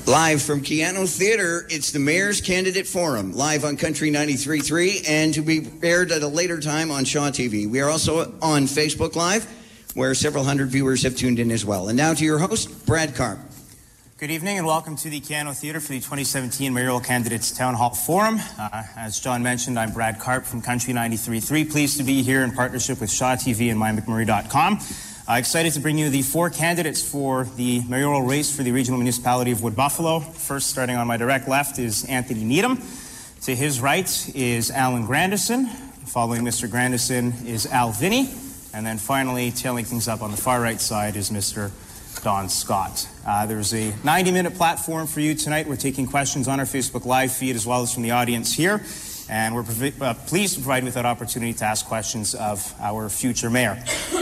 Live from Keanu Theatre, it's the Mayor's Candidate Forum, live on Country 93.3 and to be aired at a later time on Shaw TV. We are also on Facebook Live, where several hundred viewers have tuned in as well. And now to your host, Brad Karp. Good evening and welcome to the Keanu Theatre for the 2017 Mayoral Candidates Town Hall Forum. As John mentioned, I'm Brad Karp from Country 93.3. Pleased to be here in partnership with Shaw TV and MyMcMurray.com. Excited to bring you the four candidates for the mayoral race for the regional municipality of Wood Buffalo. First, starting on my direct left, is Anthony Needham. To his right is Alan Grandison. Following Mr. Grandison is Al Vinnie. And then finally, tailing things up on the far right side is Mr. Don Scott. There's a 90-minute platform for you tonight. We're taking questions on our Facebook Live feed as well as from the audience here. And we're pleased to provide you with that opportunity to ask questions of our future mayor.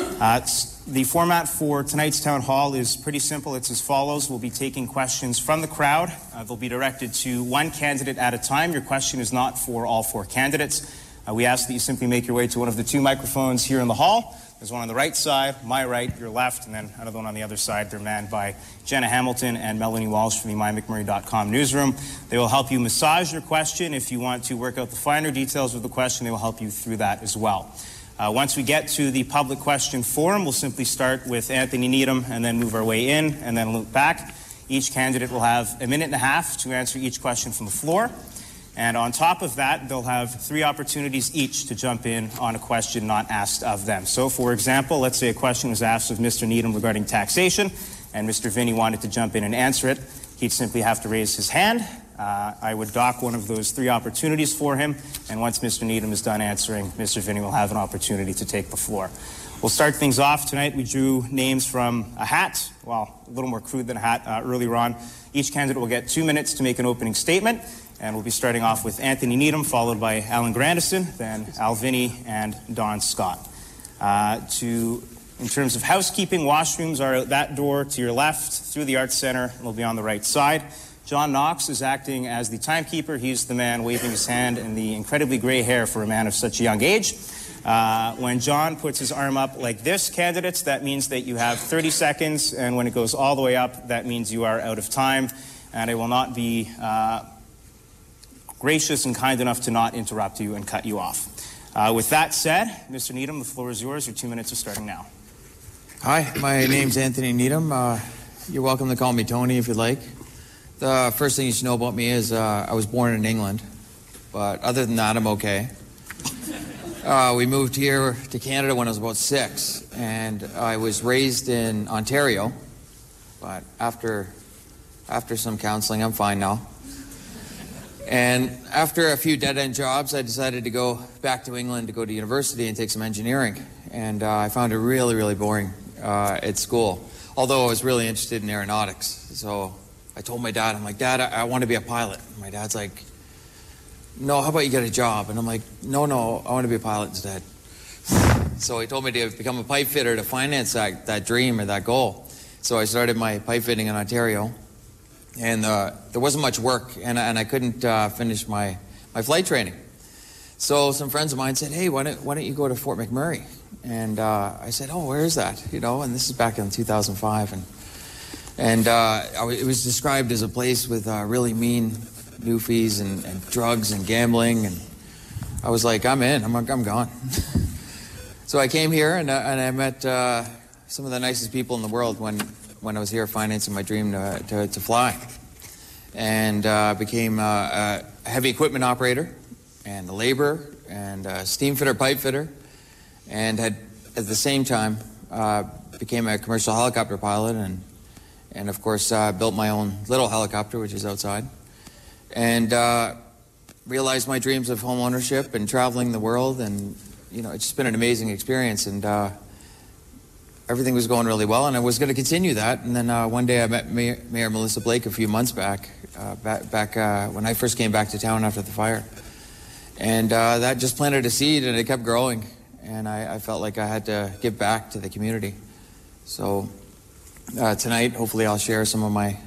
The format for tonight's town hall is pretty simple. It's as follows. We'll be taking questions from the crowd. They'll be directed to one candidate at a time. Your question is not for all four candidates. We ask that you simply make your way to one of the two microphones here in the hall. There's one on the right side, my right, your left, and then another one on the other side. They're manned by Jenna Hamilton and Melanie Walsh from the MyMcMurray.com newsroom. They will help you massage your question. If you want to work out the finer details of the question, they will help you through that as well. Once we get to the public question forum, we'll simply start with Anthony Needham and then move our way in and then loop back. Each candidate will have a minute and a half to answer each question from the floor. And on top of that, they'll have 3 opportunities each to jump in on a question not asked of them. So, for example, let's say a question was asked of Mr. Needham regarding taxation, and Mr. Vinnie wanted to jump in and answer it. He'd simply have to raise his hand. I would dock one of those 3 opportunities for him, and once Mr. Needham is done answering, Mr. Vinnie will have an opportunity to take the floor. We'll start things off tonight. We drew names from a hat, well, a little more crude than a hat earlier on. Each candidate will get 2 minutes to make an opening statement, and we'll be starting off with Anthony Needham, followed by Alan Grandison, then Al Vinnie, and Don Scott. In terms of housekeeping, washrooms are out that door to your left, through the Arts Center, and will be on the right side. John Knox is acting as the timekeeper. He's the man waving his hand and the incredibly gray hair for a man of such a young age. When John puts his arm up like this, candidates, that means that you have 30 seconds, and when it goes all the way up, that means you are out of time, and I will not be gracious and kind enough to not interrupt you and cut you off. With that said, Mr. Needham, the floor is yours. Your 2 minutes are starting now. Hi, my name's Anthony Needham. You're welcome to call me Tony if you'd like. The first thing you should know about me is I was born in England, but other than that, I'm okay. We moved here to Canada when I was about 6, and I was raised in Ontario, but after some counseling, I'm fine now. And after a few dead-end jobs, I decided to go back to England to go to university and take some engineering, and I found it really, really boring at school, although I was really interested in aeronautics. So I told my dad, I'm like, Dad, I want to be a pilot. And my dad's like, no, how about you get a job? And I'm like, no, I want to be a pilot instead. So he told me to become a pipe fitter to finance that dream or that goal. So I started my pipe fitting in Ontario, and there wasn't much work, and I couldn't finish my flight training. So some friends of mine said, hey, why don't you go to Fort McMurray? And I said, oh, where is that? You know, and this is back in 2005, and it was described as a place with really mean newfies and drugs and gambling, and I was like, I'm in, I'm gone. So I came here and I met some of the nicest people in the world when I was here financing my dream to fly, and became a heavy equipment operator and a laborer and a steam fitter, pipe fitter, and had at the same time became a commercial helicopter pilot and of course built my own little helicopter, which is outside, and realized my dreams of home ownership and traveling the world, and you know, it's just been an amazing experience, and everything was going really well, and I was going to continue that. And then one day I met Mayor Melissa Blake a few months back when I first came back to town after the fire, and that just planted a seed, and it kept growing, and I felt like I had to give back to the community. So tonight, hopefully, I'll share some of my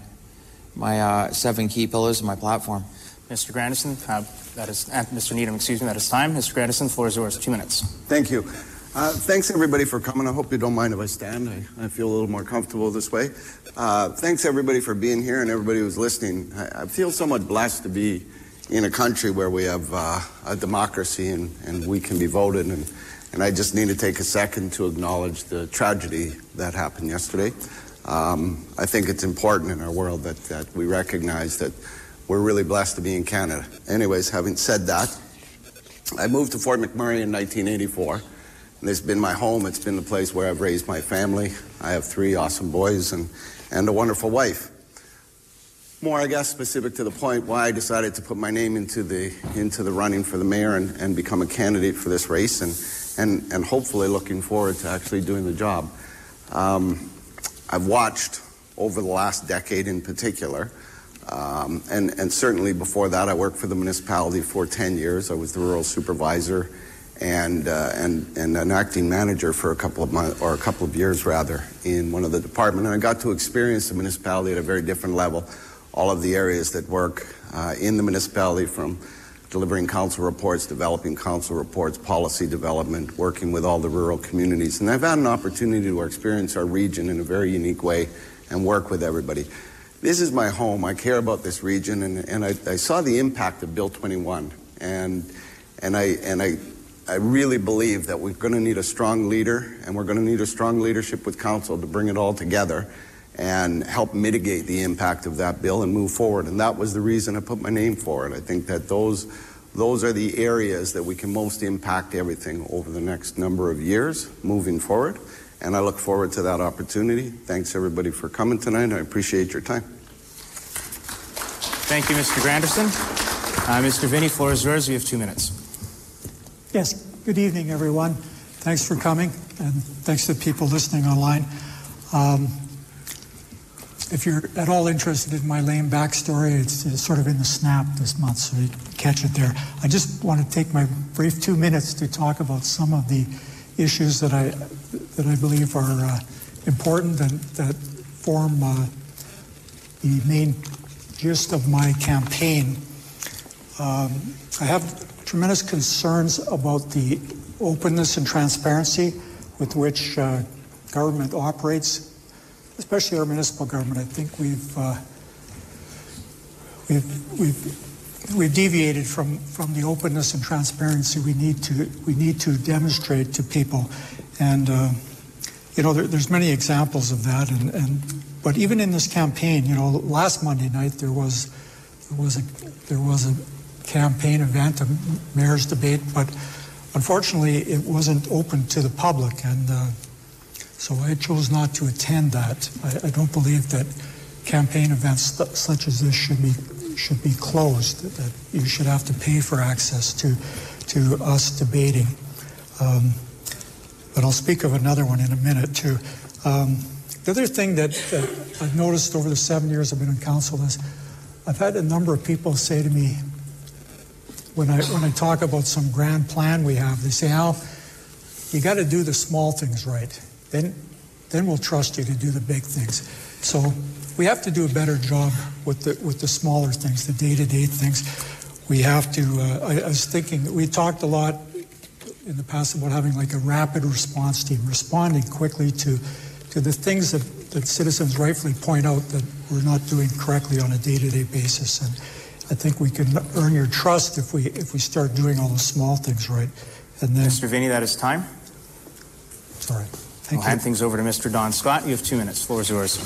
7 key pillars of my platform. Mr. Grandison, that is Mr. Needham, excuse me, that is time. Mr. Grandison, the floor is yours. 2 minutes. Thank you. Thanks, everybody, for coming. I hope you don't mind if I stand. I feel a little more comfortable this way. Thanks, everybody, for being here and everybody who's listening. I feel somewhat blessed to be in a country where we have a democracy and we can be voted. And I just need to take a second to acknowledge the tragedy that happened yesterday. I think it's important in our world that we recognize that we're really blessed to be in Canada. Anyways, having said that, I moved to Fort McMurray in 1984. And it's been my home. It's been the place where I've raised my family. I have 3 awesome boys and a wonderful wife. More, I guess, specific to the point why I decided to put my name into the running for the mayor and become a candidate for this race and hopefully looking forward to actually doing the job. I've watched over the last decade in particular, and certainly before that I worked for the municipality for 10 years. I was the rural supervisor and an acting manager for a couple of years rather in one of the departments. And I got to experience the municipality at a very different level. All of the areas that work in the municipality, from delivering council reports, developing council reports, policy development, working with all the rural communities. And I've had an opportunity to experience our region in a very unique way and work with everybody. This is my home. I care about this region, and I saw the impact of Bill 21. And I really believe that we're going to need a strong leader, and we're going to need a strong leadership with council to bring it all together and help mitigate the impact of that bill and move forward. And that was the reason I put my name forward. I think that those are the areas that we can most impact everything over the next number of years moving forward. And I look forward to that opportunity. Thanks, everybody, for coming tonight. I appreciate your time. Thank you, Mr. Granderson. Mr. Vinnie, floor is yours. You have 2 minutes. Yes, good evening, everyone. Thanks for coming, and thanks to the people listening online. If you're at all interested in my lame backstory, it's sort of in the Snap this month, so you can catch it there. I just want to take my brief 2 minutes to talk about some of the issues that I believe are important and that form the main gist of my campaign. I have tremendous concerns about the openness and transparency with which government operates, especially our municipal government. I think we've deviated from the openness and transparency we need to demonstrate to people, and there's many examples of that. But even in this campaign, last Monday night there was a campaign event, a mayor's debate, but unfortunately it wasn't open to the public, and so I chose not to attend that. I don't believe that campaign events such as this should be closed, that you should have to pay for access to us debating. But I'll speak of another one in a minute too. The other thing that I've noticed over the 7 years I've been in council is I've had a number of people say to me, when I talk about some grand plan we have, they say, Al, you got to do the small things right. Then we'll trust you to do the big things. So we have to do a better job with the smaller things, the day-to-day things. We have to, I was thinking, we talked a lot in the past about having like a rapid response team, responding quickly to the things that citizens rightfully point out that we're not doing correctly on a day-to-day basis. And I think we can earn your trust if we start doing all the small things right. And then, Mr. Vinnie, that is time. Sorry. We'll hand things over to Mr. Don Scott. You have 2 minutes. Floor is yours.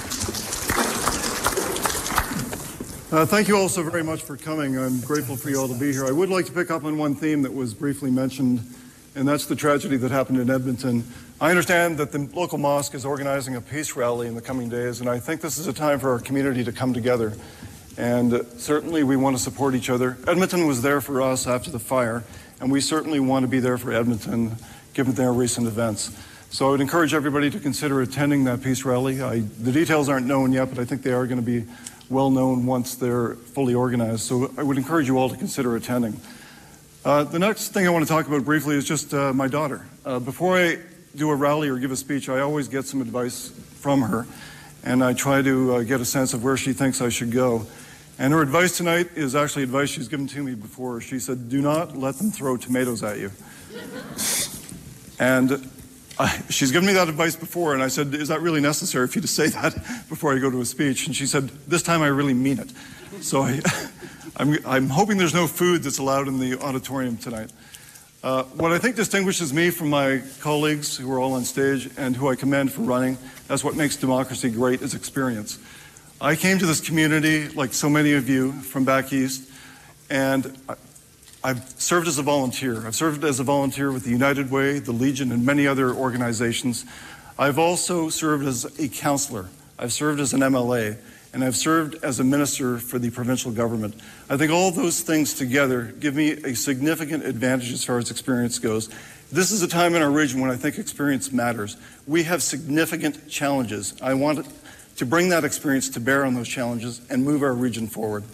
Thank you all so very much for coming. I'm grateful for you all to be here. I would like to pick up on one theme that was briefly mentioned, and that's the tragedy that happened in Edmonton. I understand that the local mosque is organizing a peace rally in the coming days, and I think this is a time for our community to come together. And certainly we want to support each other. Edmonton was there for us after the fire, and we certainly want to be there for Edmonton given their recent events. So I would encourage everybody to consider attending that peace rally. The details aren't known yet, but I think they are going to be well known once they're fully organized. So I would encourage you all to consider attending. The next thing I want to talk about briefly is just my daughter. Before I do a rally or give a speech, I always get some advice from her, and I try to get a sense of where she thinks I should go. And her advice tonight is actually advice she's given to me before. She said, do not let them throw tomatoes at you. And She's given me that advice before, and I said, is that really necessary for you to say that before I go to a speech? And she said, this time I really mean it. So I'm hoping there's no food that's allowed in the auditorium tonight. What I think distinguishes me from my colleagues who are all on stage and who I commend for running, that's what makes democracy great, is experience. I came to this community, like so many of you, from back east, and I've served as a volunteer. I've served as a volunteer with the United Way, the Legion, and many other organizations. I've also served as a counselor. I've served as an MLA, and I've served as a minister for the provincial government. I think all those things together give me a significant advantage as far as experience goes. This is a time in our region when I think experience matters. We have significant challenges. I want to bring that experience to bear on those challenges and move our region forward.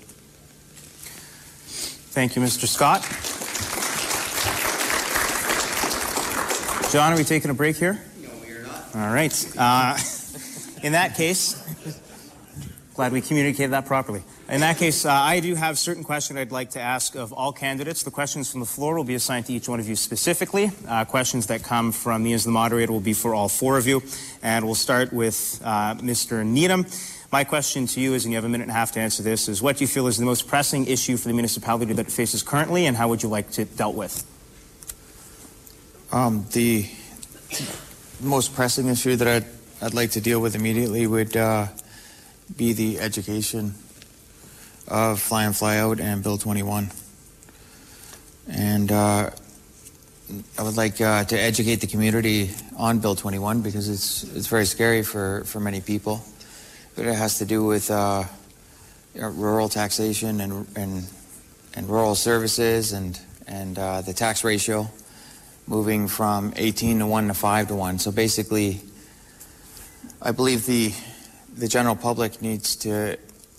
Thank you, Mr. Scott. John, are we taking a break here? No, we are not. All right. In that case, glad we communicated that properly. In that case, I do have certain questions I'd like to ask of all candidates. The questions from the floor will be assigned to each one of you specifically. Questions that come from me as the moderator will be for all four of you. And we'll start with Mr. Needham. My question to you is, and you have a minute and a half to answer this, is what do you feel is the most pressing issue for the municipality that it faces currently, and how would you like it dealt with? The most pressing issue that I'd like to deal with immediately would be the education of Fly In, Fly Out and Bill 21. And I would like to educate the community on Bill 21 because it's very scary for many people. But it has to do with rural taxation and rural services and the tax ratio moving from 18 to 1 to 5 to 1. So basically, I believe the general public needs to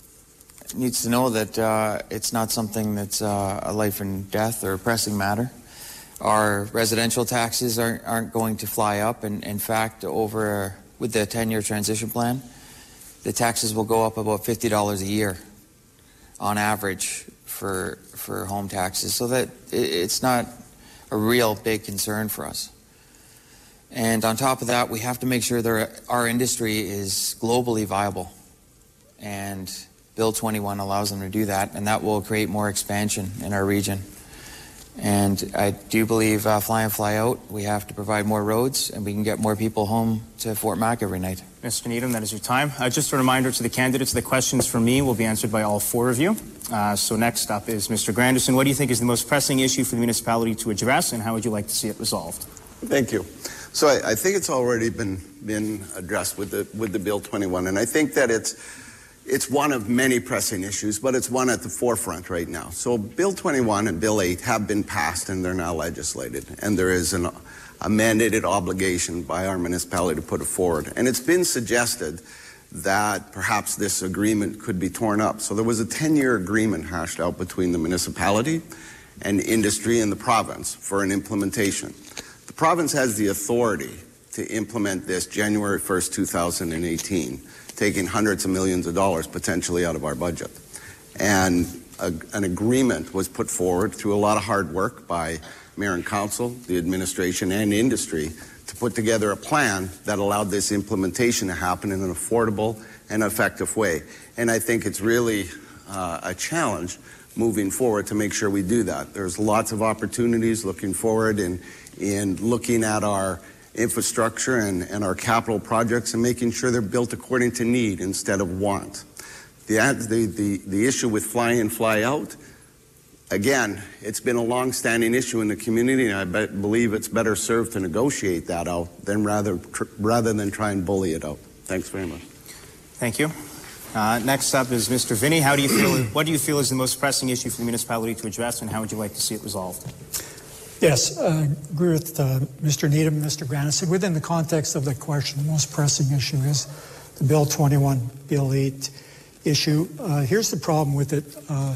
know that it's not something that's a life and death or a pressing matter. Our residential taxes aren't going to fly up, and in fact, with the 10-year transition plan, the taxes will go up about $50 a year on average for home taxes, so that it's not a real big concern for us. And on top of that, we have to make sure that our industry is globally viable. And Bill 21 allows them to do that, and that will create more expansion in our region. And I do believe Fly In, Fly Out, we have to provide more roads, and we can get more people home to Fort Mac every night. Mr. Needham, that is your time. Just a reminder to the candidates, the questions from me will be answered by all four of you. So next up is Mr. Granderson. What do you think is the most pressing issue for the municipality to address, and how would you like to see it resolved? Thank you. So I think it's already been addressed with the Bill 21, and I think that it's one of many pressing issues, but it's one at the forefront right now. So Bill 21 and Bill 8 have been passed, and they're now legislated, and there is a mandated obligation by our municipality to put it forward. And it's been suggested that perhaps this agreement could be torn up. So there was a 10-year agreement hashed out between the municipality and industry in the province for an implementation. The province has the authority to implement this January 1st, 2018, taking hundreds of millions of dollars potentially out of our budget. And an agreement was put forward through a lot of hard work by Mayor and Council, the administration, and industry to put together a plan that allowed this implementation to happen in an affordable and effective way. And I think it's really a challenge moving forward to make sure we do that. There's lots of opportunities looking forward in looking at our infrastructure and our capital projects and making sure they're built according to need instead of want. The issue with Fly In, Fly Out, again, it's been a long-standing issue in the community, and I believe it's better served to negotiate that out than rather than try and bully it out. Thanks very much. Thank you. Next up is Mr. Vinnie. What do you feel is the most pressing issue for the municipality to address, and how would you like to see it resolved? Yes, I agree with Mr. Needham and Mr. Granderson. Within the context of the question, the most pressing issue is the Bill 21, Bill 8 issue. Here's the problem with it.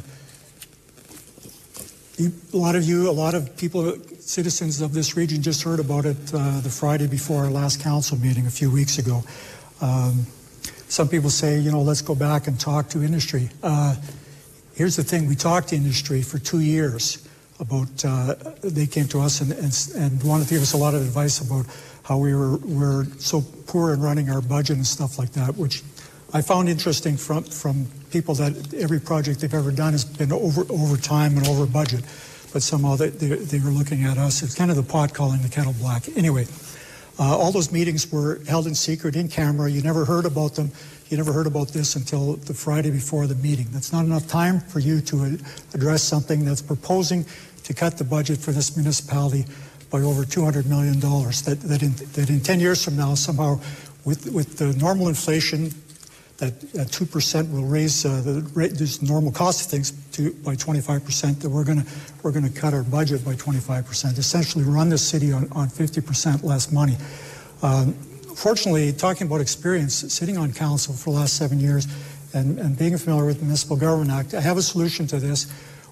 A lot of people, citizens of this region, just heard about it the Friday before our last council meeting a few weeks ago. Some people say, let's go back and talk to industry. Here's the thing, we talked to industry for 2 years. they came to us and wanted to give us a lot of advice about how we're so poor in running our budget and stuff like that, which I found interesting from people that every project they've ever done has been over time and over budget, but somehow they were looking at us. It's kind of the pot calling the kettle black. Anyway, all those meetings were held in secret, in camera. You never heard about them. You never heard about this until the Friday before the meeting. That's not enough time for you to address something that's proposing to cut the budget for this municipality by over $200 million. That in 10 years from now, somehow, with the normal inflation, that 2% will raise this normal cost of things by 25%. That we're going to cut our budget by 25%. Essentially, run the city on 50% less money. Fortunately, talking about experience, sitting on council for the last 7 years, and being familiar with the Municipal Government Act, I have a solution to this.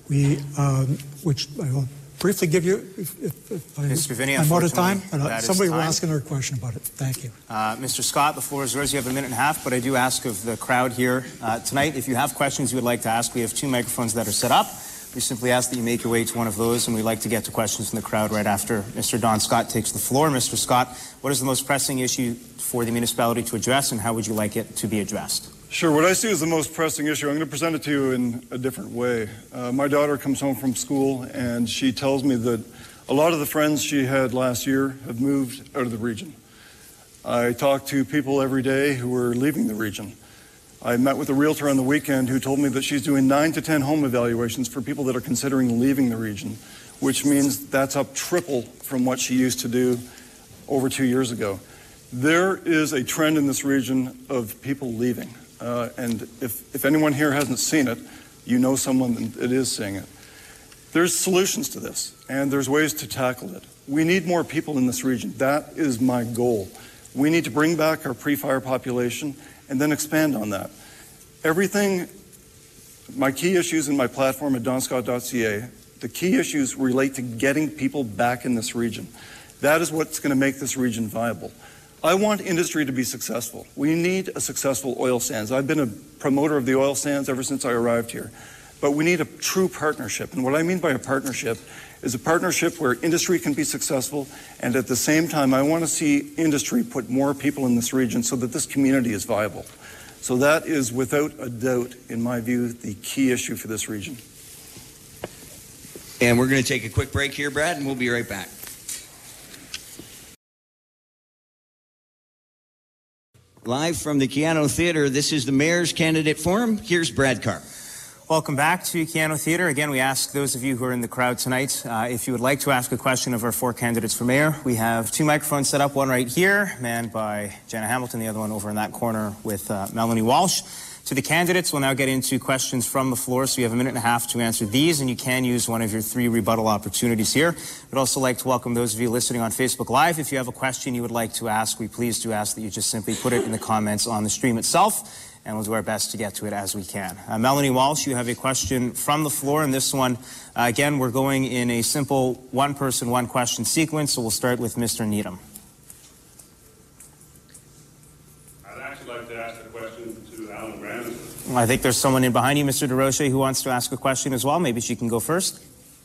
Which I will briefly give you if I'm out of time. Somebody will ask another question about it. Thank you. Mr. Scott, the floor is yours. You have a minute and a half, but I do ask of the crowd here tonight, if you have questions you would like to ask, we have 2 microphones that are set up. We simply ask that you make your way to one of those, and we'd like to get to questions from the crowd right after Mr. Don Scott takes the floor. Mr. Scott, what is the most pressing issue for the municipality to address, and how would you like it to be addressed? Sure. What I see as the most pressing issue, I'm going to present it to you in a different way. My daughter comes home from school, and she tells me that a lot of the friends she had last year have moved out of the region. I talk to people every day who are leaving the region. I met with a realtor on the weekend who told me that she's doing 9 to 10 home evaluations for people that are considering leaving the region, which means that's up triple from what she used to do over 2 years ago. There is a trend in this region of people leaving. And if anyone here hasn't seen it, you know someone that is seeing it. There's solutions to this, and there's ways to tackle it. We need more people in this region. That is my goal. We need to bring back our pre-fire population and then expand on that. Everything, my key issues in my platform at donscott.ca, the key issues relate to getting people back in this region. That is what's going to make this region viable. I want industry to be successful. We need a successful oil sands. I've been a promoter of the oil sands ever since I arrived here. But we need a true partnership. And what I mean by a partnership is a partnership where industry can be successful, and at the same time, I want to see industry put more people in this region so that this community is viable. So that is, without a doubt, in my view, the key issue for this region. And we're going to take a quick break here, Brad, and we'll be right back. Live from the Keano Theatre, this is the Mayor's Candidate Forum. Here's Brad Carr. Welcome back to Keano Theatre. Again, we ask those of you who are in the crowd tonight, if you would like to ask a question of our 4 candidates for mayor. We have 2 microphones set up, one right here, manned by Jenna Hamilton, the other one over in that corner with Melanie Walsh. To the candidates, we'll now get into questions from the floor, so you have a minute and a half to answer these, and you can use one of your 3 rebuttal opportunities here. We'd also like to welcome those of you listening on Facebook Live. If you have a question you would like to ask, we please do ask that you just simply put it in the comments on the stream itself, and we'll do our best to get to it as we can. Melanie Walsh, you have a question from the floor, and this one, again, we're going in a simple one-person, one-question sequence, so we'll start with Mr. Needham. I'd actually like to ask a question to Alan Brandon. I think there's someone in behind you, Mr. DeRoche, who wants to ask a question as well. Maybe she can go first.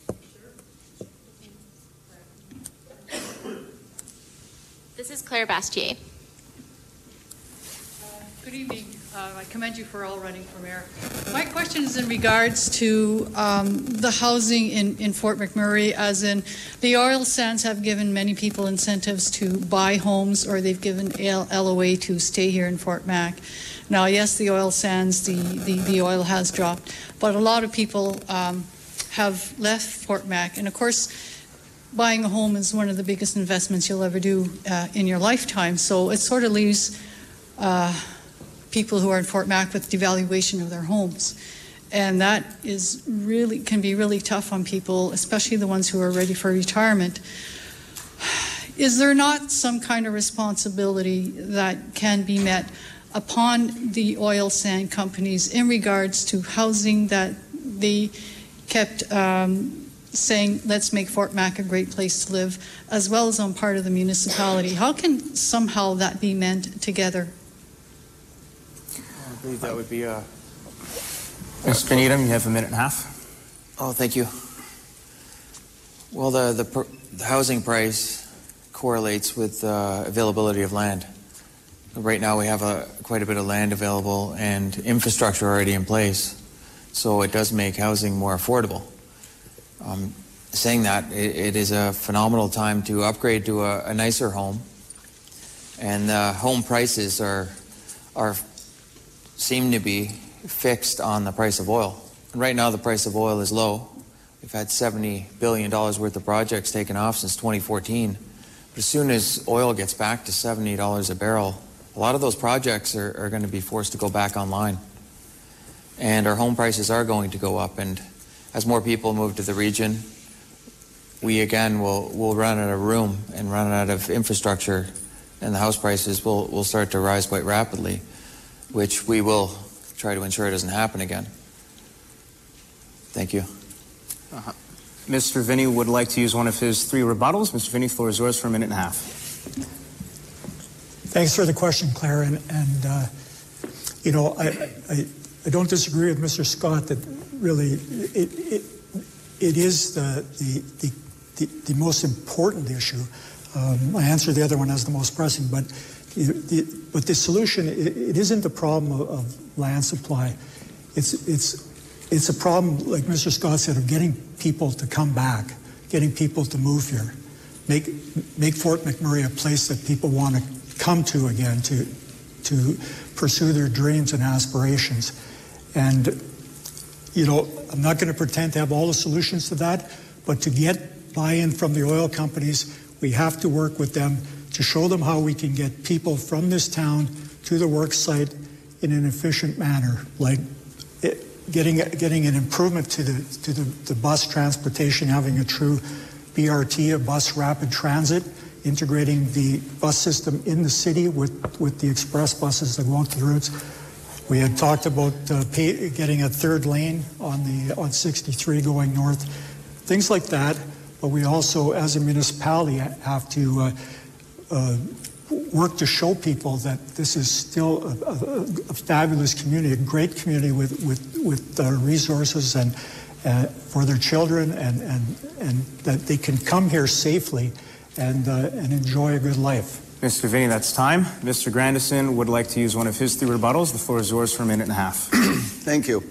This is Claire Bastier. Good evening. I commend you for all running for mayor. My question is in regards to the housing in Fort McMurray, as in the oil sands have given many people incentives to buy homes, or they've given LOA to stay here in Fort Mac. Now, yes, the oil sands, the oil has dropped, but a lot of people have left Fort Mac. And of course, buying a home is one of the biggest investments you'll ever do in your lifetime. So it sort of leaves people who are in Fort Mac with devaluation of their homes. And that is really, can be really tough on people, especially the ones who are ready for retirement. Is there not some kind of responsibility that can be met upon the oil sand companies in regards to housing that they kept saying, let's make Fort Mac a great place to live, as well as on part of the municipality? How can somehow that be meant together? I believe that would be Mr. Needham, you have a minute and a half. Oh, thank you. Well, the housing price correlates with availability of land. Right now we have quite a bit of land available and infrastructure already in place, so it does make housing more affordable. Saying that, it is a phenomenal time to upgrade to a nicer home, and home prices seem to be fixed on the price of oil. And right now the price of oil is low. We've had $70 billion worth of projects taken off since 2014. But as soon as oil gets back to $70 a barrel, a lot of those projects are going to be forced to go back online. And our home prices are going to go up. And as more people move to the region, we again will run out of room and run out of infrastructure, and the house prices will start to rise quite rapidly, which we will try to ensure doesn't happen again. Thank you. Mr. Vinnie would like to use one of his 3 rebuttals. Mr. Vinnie, floor is yours for a minute and a half. Thanks for the question, Claire. And you know, I don't disagree with Mr. Scott that really it is the most important issue. I answered the other one as the most pressing, but the solution, it isn't the problem of land supply. It's a problem, like Mr. Scott said, of getting people to come back, getting people to move here, make Fort McMurray a place that people want to come to again to pursue their dreams and aspirations. And you know, I'm not going to pretend to have all the solutions to that, but to get buy-in from the oil companies, we have to work with them to show them how we can get people from this town to the work site in an efficient manner, like getting an improvement to the bus transportation, having a true BRT, a bus rapid transit, integrating the bus system in the city with the express buses that go out to the routes. We had talked about getting a 3rd lane on 63 going north, things like that. But we also, as a municipality, have to work to show people that this is still a fabulous community, a great community with resources and for their children, and that they can come here safely and enjoy a good life. Mr. Vinnie, that's time. Mr. Grandison would like to use one of his 3 rebuttals. The floor is yours for a minute and a half. Thank you.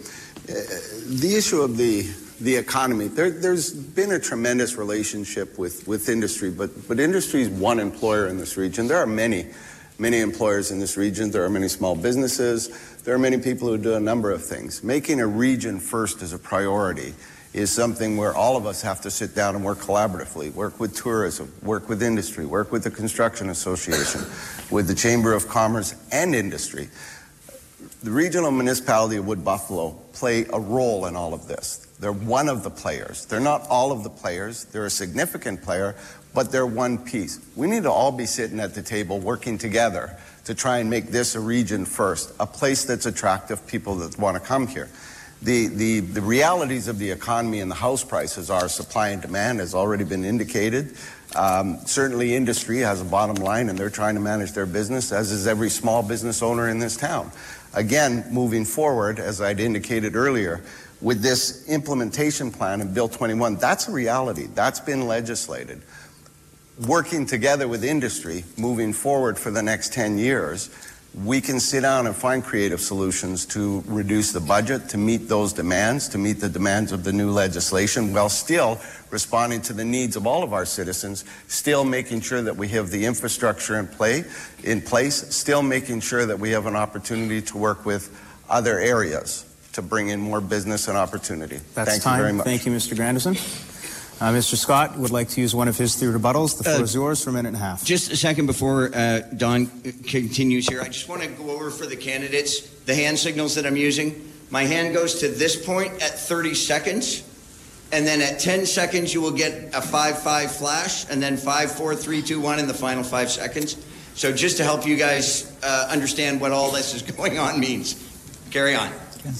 The issue of the economy, there's been a tremendous relationship with industry, but industry is one employer in this region. There are many employers in this region. There are many small businesses. There are many people who do a number of things. Making a region first as a priority is something where all of us have to sit down and work collaboratively, work with tourism, work with industry, work with the Construction Association, with the Chamber of Commerce and industry. The regional municipality of Wood Buffalo play a role in all of this. They're one of the players. They're not all of the players. They're a significant player, but they're one piece. We need to all be sitting at the table working together to try and make this a region first, a place that's attractive, people that want to come here. The realities of the economy and the house prices are supply and demand has already been indicated. Certainly industry has a bottom line and they're trying to manage their business, as is every small business owner in this town. Again, moving forward, as I'd indicated earlier, with this implementation plan in Bill 21, that's a reality. That's been legislated. Working together with industry, moving forward for the next 10 years, we can sit down and find creative solutions to reduce the budget, to meet those demands, to meet the demands of the new legislation, while still responding to the needs of all of our citizens, still making sure that we have the infrastructure in place, still making sure that we have an opportunity to work with other areas to bring in more business and opportunity. Thank you very much. Thank you, Mr. Grandison. Mr. Scott would like to use one of his 3 rebuttals. The floor is yours for a minute and a half. Just a second before Don continues here. I just want to go over for the candidates the hand signals that I'm using. My hand goes to this point at 30 seconds, and then at 10 seconds you will get a 5-5 flash, and then 5, 4, 3, 2, 1 in the final 5 seconds. So just to help you guys understand what all this is going on means. Carry on.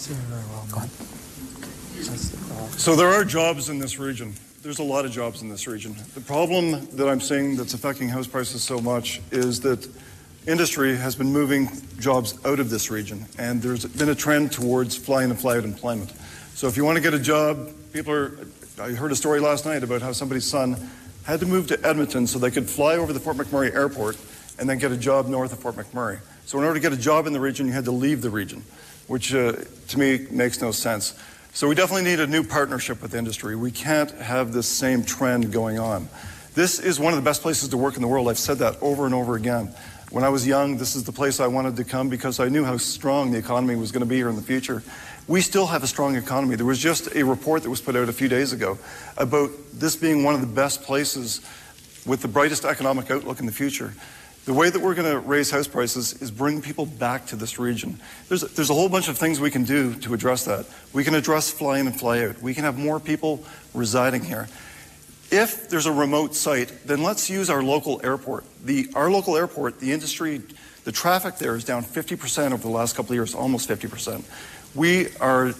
So there are jobs in this region. There's a lot of jobs in this region. The problem that I'm seeing that's affecting house prices so much is that industry has been moving jobs out of this region, and there's been a trend towards fly-in and fly-out employment. So if you want to get a job, I heard a story last night about how somebody's son had to move to Edmonton so they could fly over the Fort McMurray airport and then get a job north of Fort McMurray. So in order to get a job in the region, you had to leave the region, which to me makes no sense. So we definitely need a new partnership with industry. We can't have this same trend going on. This is one of the best places to work in the world. I've said that over and over again. When I was young, this is the place I wanted to come because I knew how strong the economy was going to be here in the future. We still have a strong economy. There was just a report that was put out a few days ago about this being one of the best places with the brightest economic outlook in the future. The way that we're going to raise house prices is bring people back to this region. There's a whole bunch of things we can do to address that. We can address fly in and fly out. We can have more people residing here. If there's a remote site, then let's use our local airport. Our local airport, the industry, the traffic there is down 50% over the last couple of years, almost 50%. We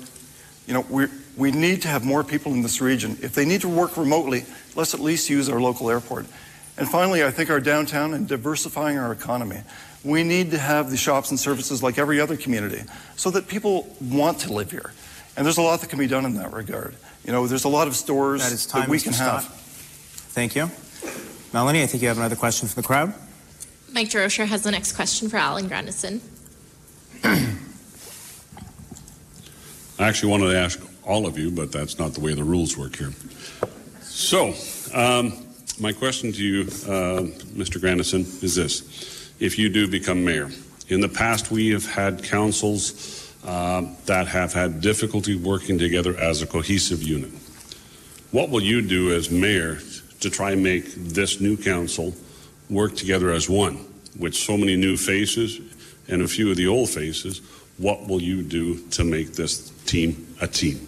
need to have more people in this region. If they need to work remotely, let's at least use our local airport. And finally, I think our downtown and diversifying our economy. We need to have the shops and services like every other community so that people want to live here. And there's a lot that can be done in that regard. There's a lot of stores that we can have. Thank you. Melanie, I think you have another question from the crowd. Mike Derosher has the next question for Alan Grandison. I actually wanted to ask all of you, but that's not the way the rules work here. So, my question to you, Mr. Grandison, is this. If you do become mayor, in the past we have had councils that have had difficulty working together as a cohesive unit. What will you do as mayor to try and make this new council work together as one? With so many new faces and a few of the old faces, what will you do to make this team a team?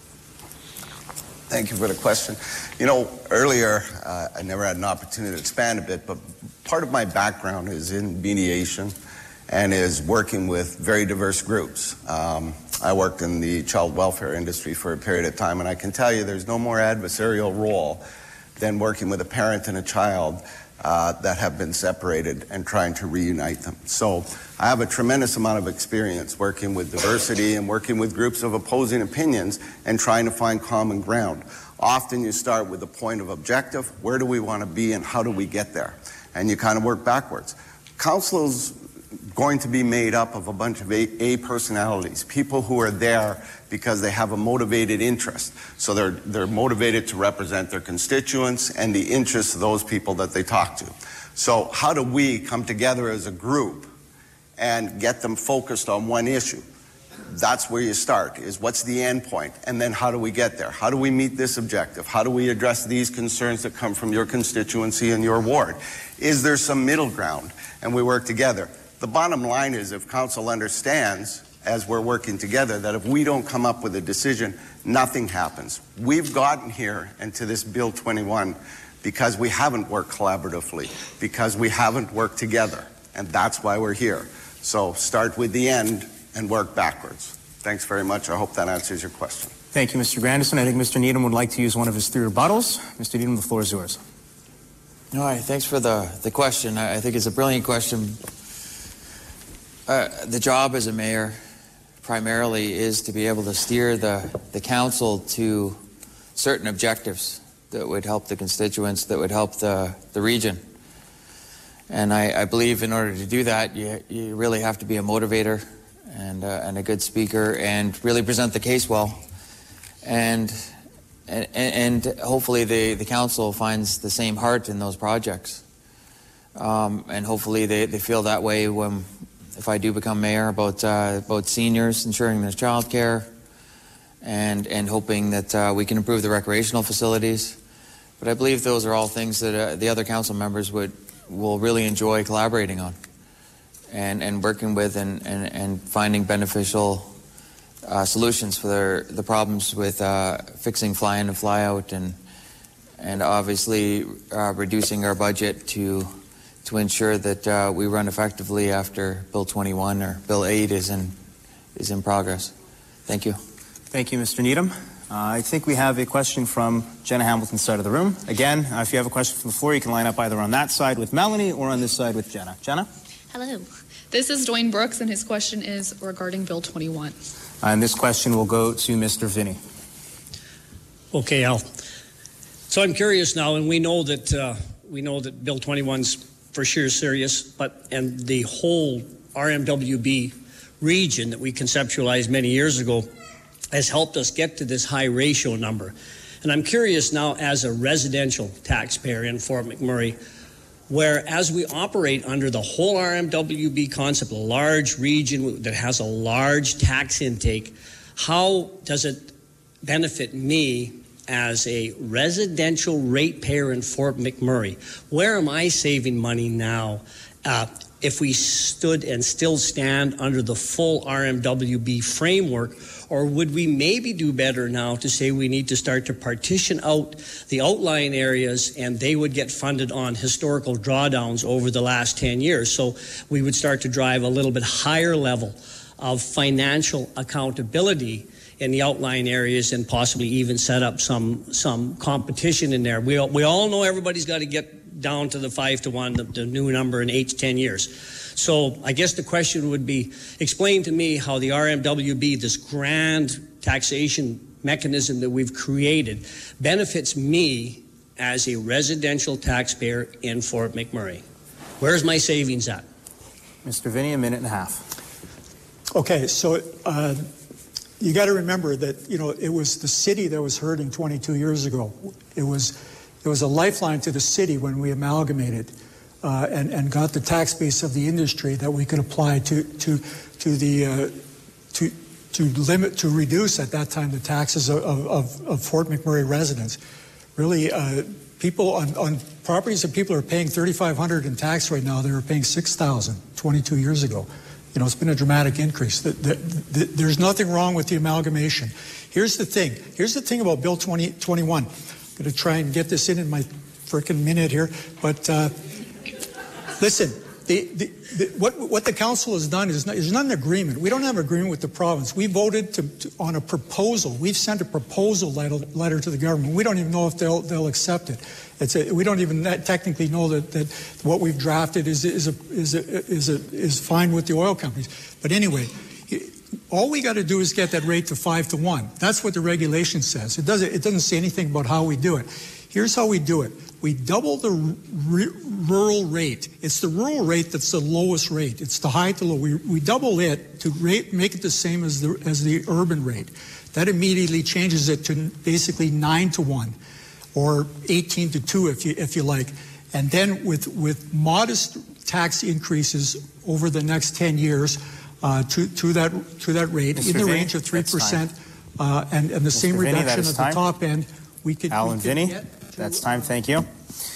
Thank you for the question. Earlier, I never had an opportunity to expand a bit, but part of my background is in mediation and is working with very diverse groups. I worked in the child welfare industry for a period of time, and I can tell you there's no more adversarial role than working with a parent and a child that have been separated and trying to reunite them. So I have a tremendous amount of experience working with diversity and working with groups of opposing opinions and trying to find common ground. Often you start with the point of objective, where do we want to be and how do we get there? And you kind of work backwards. Council's going to be made up of a bunch of A personalities, people who are there because they have a motivated interest. So they're motivated to represent their constituents and the interests of those people that they talk to. So how do we come together as a group and get them focused on one issue? That's where you start, is what's the end point? And then how do we get there? How do we meet this objective? How do we address these concerns that come from your constituency and your ward? Is there some middle ground? And we work together. The bottom line is if council understands, as we're working together, that if we don't come up with a decision, nothing happens. We've gotten here and to this Bill 21 because we haven't worked collaboratively, because we haven't worked together, and that's why we're here. So start with the end and work backwards. Thanks very much. I hope that answers your question. Thank you, Mr. Grandison. I think Mr. Needham would like to use one of his 3 rebuttals. Mr. Needham, the floor is yours. All right, thanks for the question. I think it's a brilliant question. The job as a mayor primarily is to be able to steer the council to certain objectives that would help the constituents, that would help the region. And I believe in order to do that, you really have to be a motivator and a good speaker and really present the case well. And hopefully the council finds the same heart in those projects. And hopefully they feel that way if I do become mayor, about seniors, ensuring there's child care, and hoping that we can improve the recreational facilities. But I believe those are all things that the other council members will really enjoy collaborating on and working with and finding beneficial solutions for the problems with fixing fly in and fly out and obviously reducing our budget to ensure that we run effectively after Bill 21 or Bill 8 is in progress. Thank you. Thank you, Mr. Needham. I think we have a question from Jenna Hamilton's side of the room. Again, if you have a question from the floor, you can line up either on that side with Melanie or on this side with Jenna. Jenna? Hello. This is Dwayne Brooks, and his question is regarding Bill 21. And this question will go to Mr. Vinny. Okay, Al. So I'm curious now, and we know that Bill 21's for sure serious, and the whole RMWB region that we conceptualized many years ago has helped us get to this high ratio number. And I'm curious now, as a residential taxpayer in Fort McMurray, where as we operate under the whole RMWB concept, a large region that has a large tax intake, how does it benefit me as a residential ratepayer in Fort McMurray? Where am I saving money now if we stood and still stand under the full RMWB framework? Or would we maybe do better now to say we need to start to partition out the outlying areas and they would get funded on historical drawdowns over the last 10 years? So we would start to drive a little bit higher level of financial accountability in the outlying areas and possibly even set up some competition in there. We all know everybody's got to get down to the 5-to-1, the new number in 8 to 10 years. So I guess the question would be, explain to me how the RMWB, this grand taxation mechanism that we've created, benefits me as a residential taxpayer in Fort McMurray. Where's my savings at? Mr. Vinny, a minute and a half. Okay, so you got to remember that, it was the city that was hurting 22 years ago. It was a lifeline to the city when we amalgamated and got the tax base of the industry that we could apply to reduce at that time the taxes of Fort McMurray residents. Really, people on properties that people are paying $3,500 in tax right now, they were paying $6,000 22 years ago. It's been a dramatic increase. There's nothing wrong with the amalgamation. Here's the thing about Bill 2021. I'm going to try and get this in my frickin' minute here, but listen. What the council has done is not an agreement. We don't have an agreement with the province. We voted on a proposal. We've sent a proposal letter to the government. We don't even know if they'll accept it. We don't even technically know that what we've drafted is fine with the oil companies. But anyway, all we got to do is get that rate to 5-to-1. That's what the regulation says. It doesn't say anything about how we do it. Here's how we do it. We double the rural rate. It's the rural rate that's the lowest rate. It's the high to low. We double it to make it the same as the urban rate. That immediately changes it to basically 9-to-1 or 18-to-2 if you like. And then with modest tax increases over the next 10 years to that rate, Mr. in the Vinny, range of 3%, and the same Vinny, reduction at the top end, we could. Alan Vinny, that's time. Thank you.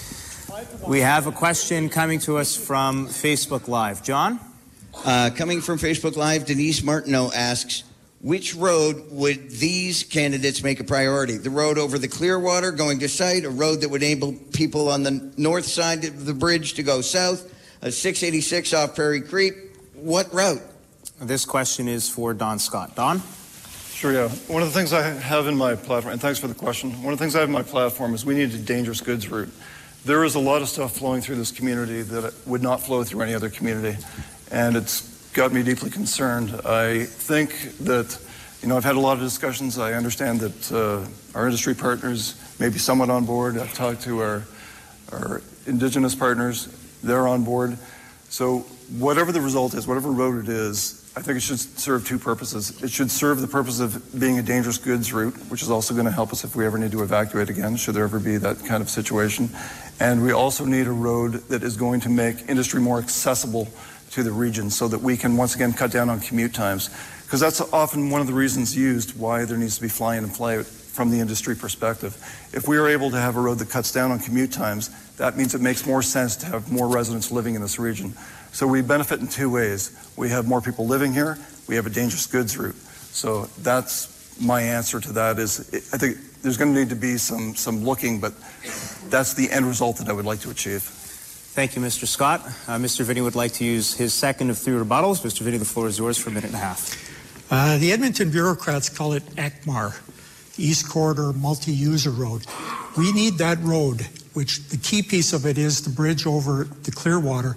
We have a question coming to us from Facebook Live. John? Coming from Facebook Live, Denise Martineau asks, which road would these candidates make a priority? The road over the Clearwater going to site, a road that would enable people on the north side of the bridge to go south, a 686 off Prairie Creek? What route? This question is for Don Scott. Don? Sure, yeah. One of the things I have in my platform, and thanks for the question, one of the things I have in my platform is we need a dangerous goods route. There is a lot of stuff flowing through this community that would not flow through any other community, and it's got me deeply concerned. I think that, I've had a lot of discussions. I understand that our industry partners may be somewhat on board. I've talked to our Indigenous partners. They're on board. So whatever the result is, whatever road it is, I think it should serve two purposes. It should serve the purpose of being a dangerous goods route, which is also going to help us if we ever need to evacuate again, should there ever be that kind of situation. And we also need a road that is going to make industry more accessible to the region so that we can once again cut down on commute times. Because that's often one of the reasons used why there needs to be fly-in and fly-out from the industry perspective. If we are able to have a road that cuts down on commute times, that means it makes more sense to have more residents living in this region. So we benefit in two ways. We have more people living here. We have a dangerous goods route. So that's my answer to that is I think there's going to need to be some looking, but that's the end result that I would like to achieve. Thank you, Mr. Scott. Mr. Vinny would like to use his second of three rebuttals. Mr. Vinny, the floor is yours for a minute and a half. The Edmonton bureaucrats call it ECMAR, East Corridor Multi-User Road. We need that road, which the key piece of it is the bridge over the Clearwater.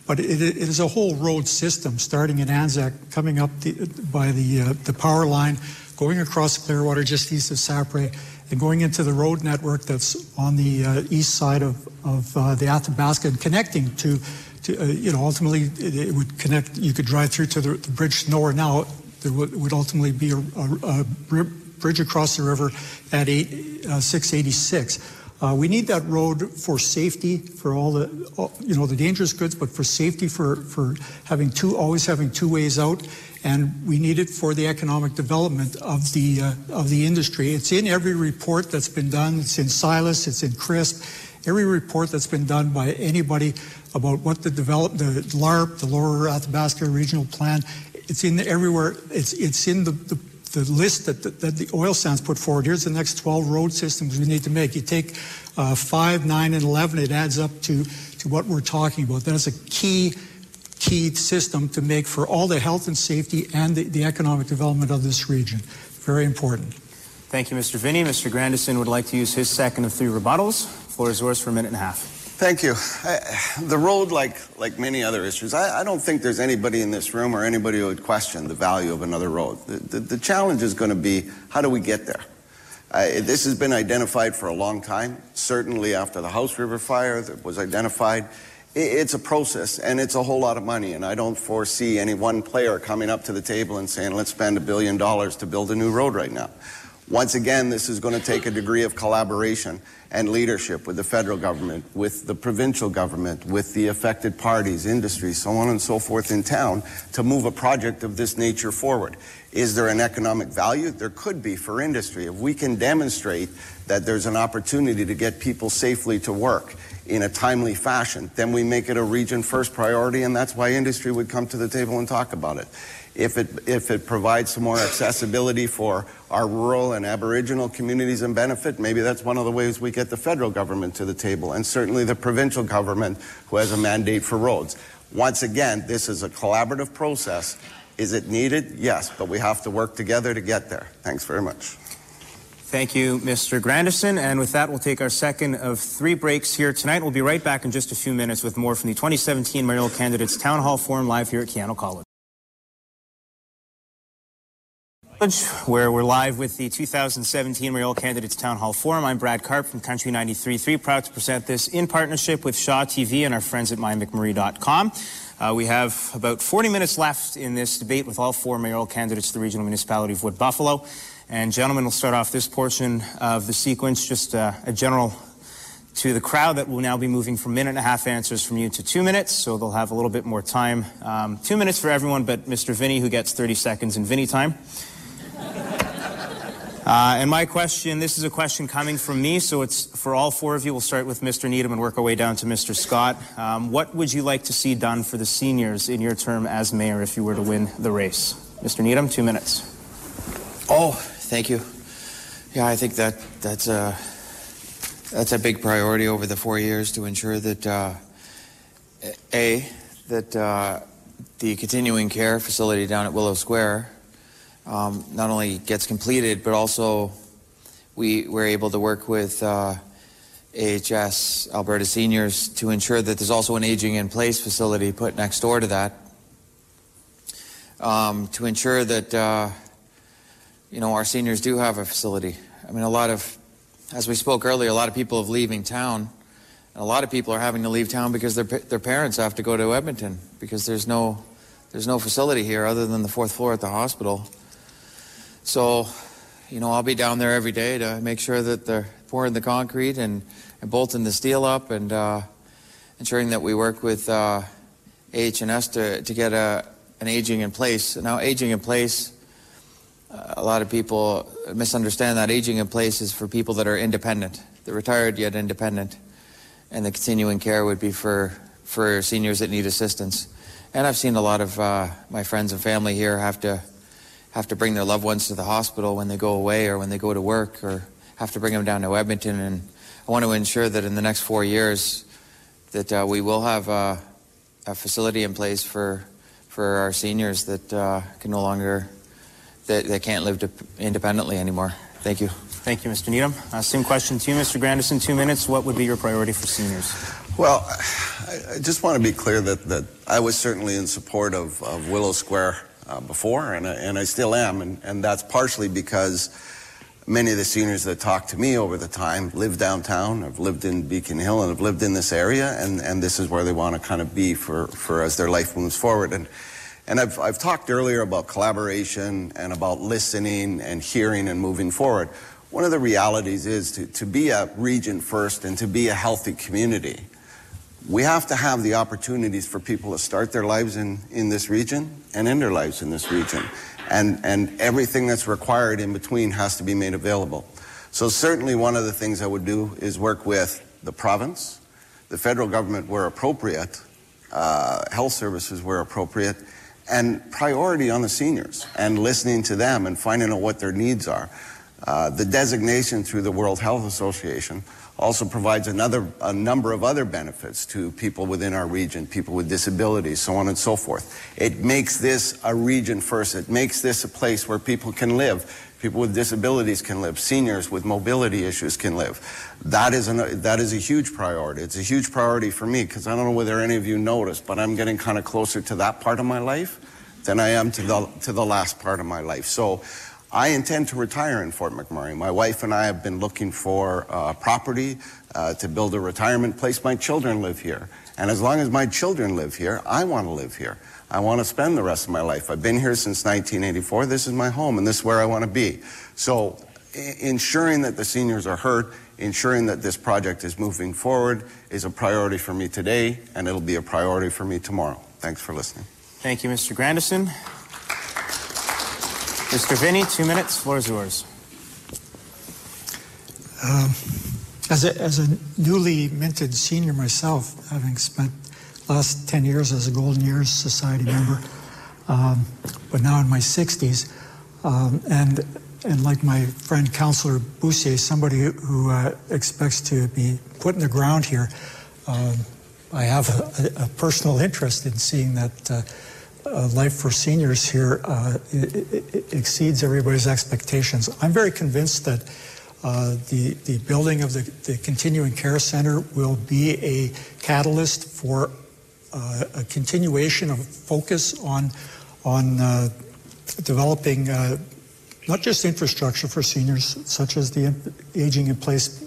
but it is a whole road system starting in Anzac, coming up by the power line, going across Clearwater just east of Sapre, and going into the road network that's on the east side of the Athabasca and connecting to ultimately it would connect. You could drive through to the bridge nowhere now. There would ultimately be a bridge across the river at 686. We need that road for safety, for all the dangerous goods, but for safety, for always having two ways out, and we need it for the economic development of the industry. It's in every report that's been done. It's in Silas. It's in CRISP. Every report that's been done by anybody about what the LARP, the Lower Athabasca Regional Plan. It's in everywhere. It's in the list that the oil sands put forward. Here's the next 12 road systems we need to make. You take 5, 9, and 11, it adds up to what we're talking about. That is a key system to make for all the health and safety and the economic development of this region. Very important. Thank you, Mr. Vinnie. Mr. Grandison would like to use his second of 3 rebuttals. The floor is yours for a minute and a half. Thank you. The road, like many other issues, I don't think there's anybody in this room or anybody who would question the value of another road. The challenge is going to be, how do we get there? This has been identified for a long time. Certainly after the House River fire that was identified. It's a process, and it's a whole lot of money, and I don't foresee any one player coming up to the table and saying, let's spend $1 billion to build a new road right now. Once again, this is going to take a degree of collaboration and leadership with the federal government, with the provincial government, with the affected parties, industry, so on and so forth in town to move a project of this nature forward. Is there an economic value? There could be for industry. If we can demonstrate that there's an opportunity to get people safely to work in a timely fashion, then we make it a region first priority, and that's why industry would come to the table and talk about it. If it provides some more accessibility for our rural and Aboriginal communities and benefit, maybe that's one of the ways we get the federal government to the table, and certainly the provincial government who has a mandate for roads. Once again, this is a collaborative process. Is it needed? Yes, but we have to work together to get there. Thanks very much. Thank you, Mr. Grandison. And with that, we'll take our second of 3 breaks here tonight. We'll be right back in just a few minutes with more from the 2017 Mayoral Candidates Town Hall Forum live here at Keano College, where we're live with the 2017 Mayoral Candidates Town Hall Forum. I'm Brad Karp from Country 93.3, proud to present this in partnership with Shaw TV and our friends at mymcmurray.com. We have about 40 minutes left in this debate with all 4 mayoral candidates to the regional municipality of Wood Buffalo. And gentlemen, we'll start off this portion of the sequence, just a general to the crowd that will now be moving from 1.5-minute answers from you to 2 minutes, so they'll have a little bit more time. 2 minutes for everyone but Mr. Vinnie, who gets 30 seconds in Vinnie time. And my question, this is a question coming from me, so it's for all 4 of you. We'll start with Mr. Needham and work our way down to Mr. Scott. What would you like to see done for the seniors in your term as mayor if you were to win the race? Mr. Needham, 2 minutes. Oh, thank you. Yeah, I think that's a big priority over the 4 years to ensure that, the continuing care facility down at Willow Square not only gets completed, but also we're able to work with AHS, Alberta Seniors, to ensure that there's also an aging-in-place facility put next door to that, to ensure that, our seniors do have a facility. I mean, as we spoke earlier, a lot of people are leaving town, and a lot of people are having to leave town because their parents have to go to Edmonton because there's no facility here other than the 4th floor at the hospital. So, I'll be down there every day to make sure that they're pouring the concrete and bolting the steel up and ensuring that we work with AH&S to get an aging in place. Now, aging in place, a lot of people misunderstand that aging in place is for people that are independent. They're retired yet independent. And the continuing care would be for seniors that need assistance. And I've seen a lot of my friends and family here have to bring their loved ones to the hospital when they go away or when they go to work, or have to bring them down to Edmonton. And I want to ensure that in the next 4 years that we will have a facility in place for our seniors that can no longer, that can't live independently anymore. Thank you. Thank you, Mr. Needham. Same question to you, Mr. Grandison. 2 minutes. What would be your priority for seniors? Well, I just want to be clear that I was certainly in support of Willow Square before, and I still am, and that's partially because many of the seniors that talked to me over the time live downtown, have lived in Beacon Hill, and have lived in this area, and this is where they want to kind of be for as their life moves forward. And I've talked earlier about collaboration and about listening and hearing and moving forward. One of the realities is to be a region first and to be a healthy community, we have to have the opportunities for people to start their lives in this region and end their lives in this region. And everything that's required in between has to be made available. So certainly one of the things I would do is work with the province, the federal government where appropriate, health services where appropriate, and priority on the seniors and listening to them and finding out what their needs are. The designation through the World Health Association also provides a number of other benefits to people within our region, people with disabilities, so on and so forth. It makes this a region first. It makes this a place where people can live. People with disabilities can live. Seniors with mobility issues can live. That is a huge priority. It's a huge priority for me because I don't know whether any of you noticed, but I'm getting kind of closer to that part of my life than I am to the last part of my life. So I intend to retire in Fort McMurray. My wife and I have been looking for property to build a retirement place. My children live here. And as long as my children live here, I want to live here. I want to spend the rest of my life. I've been here since 1984. This is my home, and this is where I want to be. So ensuring that the seniors are heard, ensuring that this project is moving forward is a priority for me today, and it'll be a priority for me tomorrow. Thanks for listening. Thank you, Mr. Grandison. Mr. Vinnie, 2 minutes. Floor is yours. As a newly minted senior myself, having spent the last 10 years as a Golden Years Society member, but now in my 60s, and like my friend Councillor Boussier, somebody who expects to be put in the ground here, I have a personal interest in seeing that life for seniors here it exceeds everybody's expectations. I'm very convinced that the building of the Continuing Care Centre will be a catalyst for a continuation of focus on developing not just infrastructure for seniors, such as the aging in place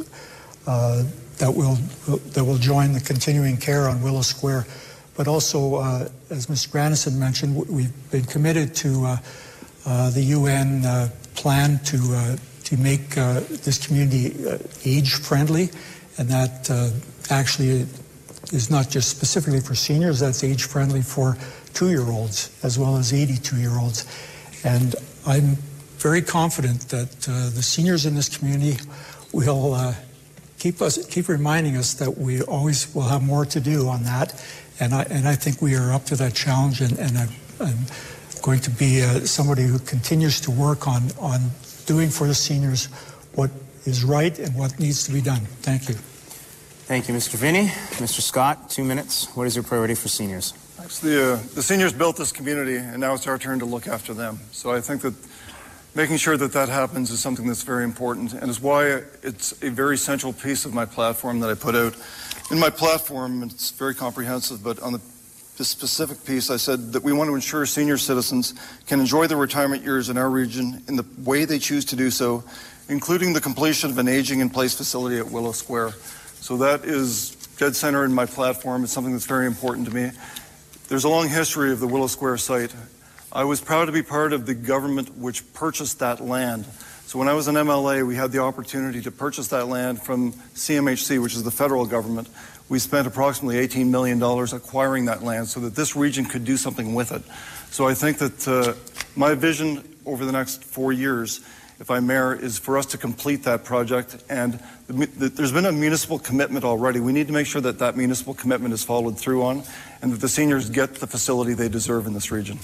that will join the continuing care on Willow Square, but also, as Ms. Grandison mentioned, we've been committed to the UN plan to make this community age-friendly, and that actually is not just specifically for seniors, that's age-friendly for 2-year-olds as well as 82-year-olds. And I'm very confident that the seniors in this community will keep reminding us that we always will have more to do on that. And I think we are up to that challenge, and I'm going to be somebody who continues to work on doing for the seniors what is right and what needs to be done. Thank you. Thank you, Mr. Vinnie. Mr. Scott, 2 minutes. What is your priority for seniors? Actually, the seniors built this community, and now it's our turn to look after them. So I think that making sure that that happens is something that's very important, and is why it's a very central piece of my platform that I put out. In my platform, it's very comprehensive, but on this specific piece, I said that we want to ensure senior citizens can enjoy their retirement years in our region in the way they choose to do so, including the completion of an aging-in-place facility at Willow Square. So that is dead center in my platform. It's something that's very important to me. There's a long history of the Willow Square site. I was proud to be part of the government which purchased that land. So when I was an MLA, we had the opportunity to purchase that land from CMHC, which is the federal government. We spent approximately $18 million acquiring that land so that this region could do something with it. So I think that my vision over the next 4 years, if I'm mayor, is for us to complete that project. And there's been a municipal commitment already. We need to make sure that that municipal commitment is followed through on, and that the seniors get the facility they deserve in this region.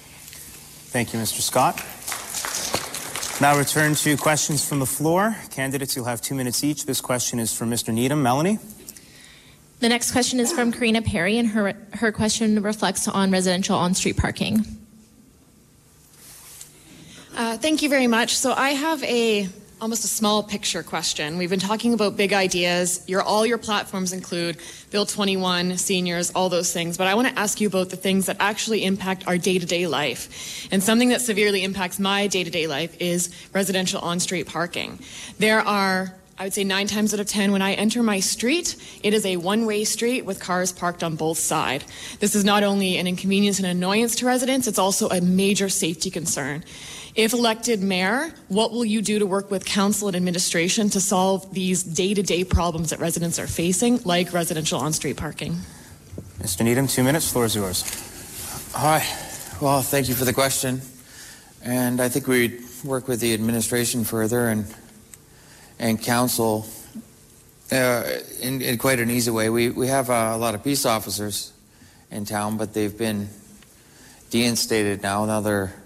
Thank you, Mr. Scott. Now return to questions from the floor. Candidates, you'll have 2 minutes each. This question is from Mr. Needham. Melanie? The next question is from Karina Perry, and her question reflects on residential on-street parking. Thank you very much. So I have a almost a small picture question. We've been talking about big ideas. All your platforms include Bill 21, seniors, all those things. But I want to ask you about the things that actually impact our day-to-day life. And something that severely impacts my day-to-day life is residential on-street parking. There are, I would say 9 times out of 10, when I enter my street, it is a one-way street with cars parked on both sides. This is not only an inconvenience and annoyance to residents, it's also a major safety concern. If elected mayor, what will you do to work with council and administration to solve these day-to-day problems that residents are facing, like residential on-street parking? Mr. Needham, 2 minutes. Floor is yours. Hi. Well, thank you for the question. And I think we work with the administration further and council in quite an easy way. We have a lot of peace officers in town, but they've been deinstated now. Now they're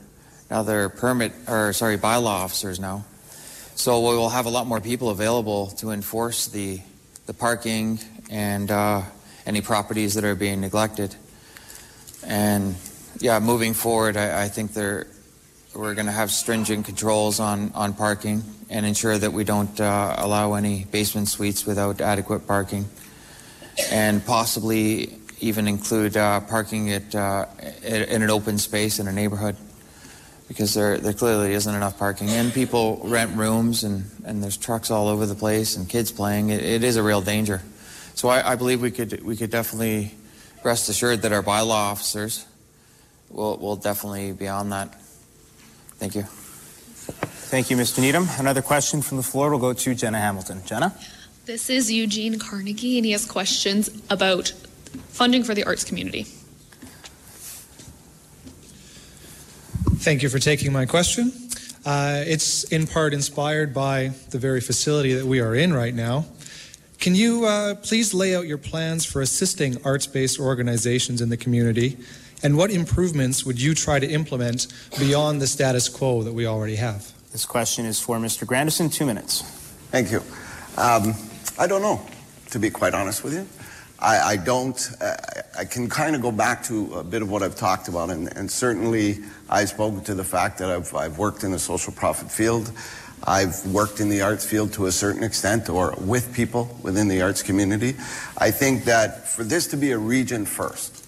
bylaw officers now. So we will have a lot more people available to enforce the parking and any properties that are being neglected. And yeah, moving forward, I think we're going to have stringent controls on parking and ensure that we don't allow any basement suites without adequate parking, and possibly even include parking in an open space in a neighborhood, because there clearly isn't enough parking. And people rent rooms, and there's trucks all over the place and kids playing. It is a real danger. So I believe we could definitely rest assured that our bylaw officers will definitely be on that. Thank you. Thank you, Mr. Needham. Another question from the floor will go to Jenna Hamilton. Jenna? This is Eugene Carnegie, and he has questions about funding for the arts community. Thank you for taking my question. It's in part inspired by the very facility that we are in right now. Can you please lay out your plans for assisting arts-based organizations in the community, and what improvements would you try to implement beyond the status quo that we already have? This question is for Mr. Grandison. 2 minutes. Thank you. I don't know, to be quite honest with you. I don't. I can kind of go back to a bit of what I've talked about, and certainly I've spoken to the fact that I've worked in the social profit field. I've worked in the arts field to a certain extent, or with people within the arts community. I think that for this to be a region first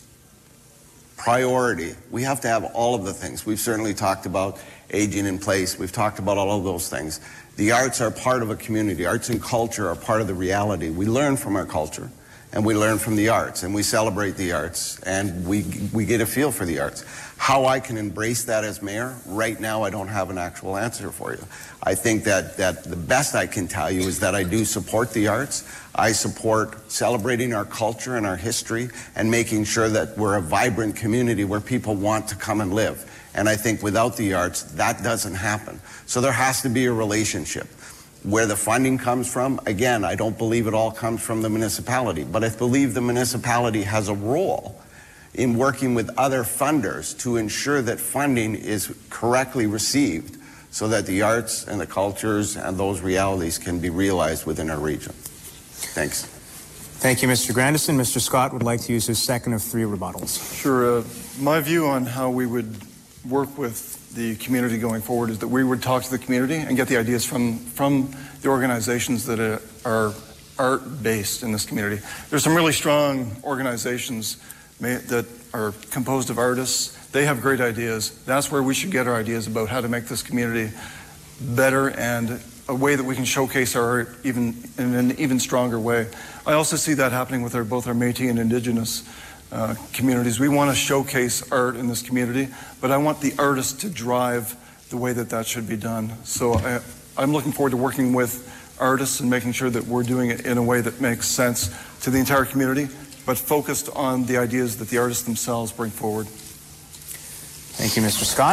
priority, we have to have all of the things. We've certainly talked about aging in place. We've talked about all of those things. The arts are part of a community. Arts and culture are part of the reality. We learn from our culture, and we learn from the arts, and we celebrate the arts, and we get a feel for the arts. How I can embrace that as mayor, right now I don't have an actual answer for you. I think that the best I can tell you is that I do support the arts. I support celebrating our culture and our history and making sure that we're a vibrant community where people want to come and live. And I think without the arts, that doesn't happen. So there has to be a relationship. Where the funding comes from, again, I don't believe it all comes from the municipality, but I believe the municipality has a role in working with other funders to ensure that funding is correctly received so that the arts and the cultures and those realities can be realized within our region. Thanks. Thank you, Mr. Grandison. Mr. Scott would like to use his second of 3 rebuttals. Sure. My view on how we would work with the community going forward is that we would talk to the community and get the ideas from the organizations that are art-based in this community. There's some really strong organizations that are composed of artists. They have great ideas. That's where we should get our ideas about how to make this community better and a way that we can showcase our art even in an even stronger way. I also see that happening with both our Métis and Indigenous communities. We want to showcase art in this community, but I want the artists to drive the way that should be done. So I'm looking forward to working with artists and making sure that we're doing it in a way that makes sense to the entire community, but focused on the ideas that the artists themselves bring forward. Thank you, Mr. Scott.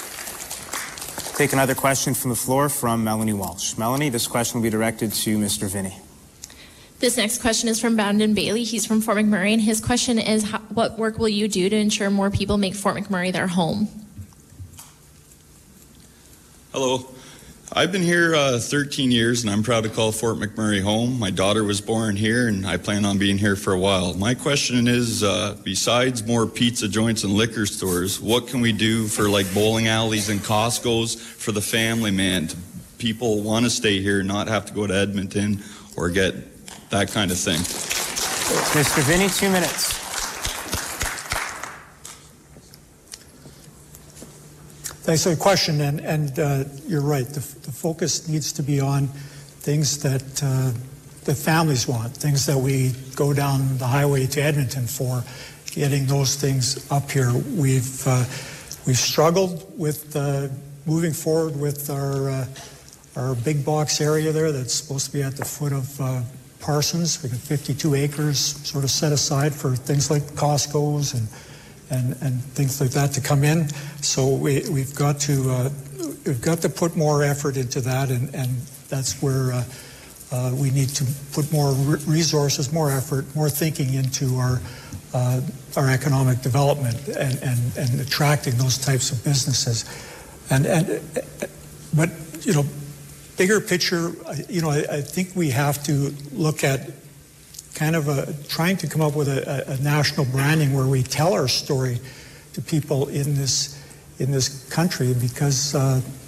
Take another question from the floor from Melanie Walsh. Melanie, this question will be directed to Mr. Vinnie. This next question is from Brandon Bailey. He's from Fort McMurray, and his question is, what work will you do to ensure more people make Fort McMurray their home? Hello. I've been here 13 years, and I'm proud to call Fort McMurray home. My daughter was born here, and I plan on being here for a while. My question is, besides more pizza joints and liquor stores, what can we do for like bowling alleys and Costco's for the family man to people want to stay here and not have to go to Edmonton or get that kind of thing. Mr. Vinnie, 2 minutes. Thanks for the question, and you're right. The focus needs to be on things that the families want, things that we go down the highway to Edmonton for, getting those things up here. We've struggled with moving forward with our big box area there that's supposed to be at the foot of Parsons. We got 52 acres sort of set aside for things like Costco's and things like that to come in. So we've got to put more effort into that, and that's where we need to put more resources, more effort, more thinking into our economic development and attracting those types of businesses. But bigger picture, I think we have to look at kind of trying to come up with a national branding where we tell our story to people in this country, because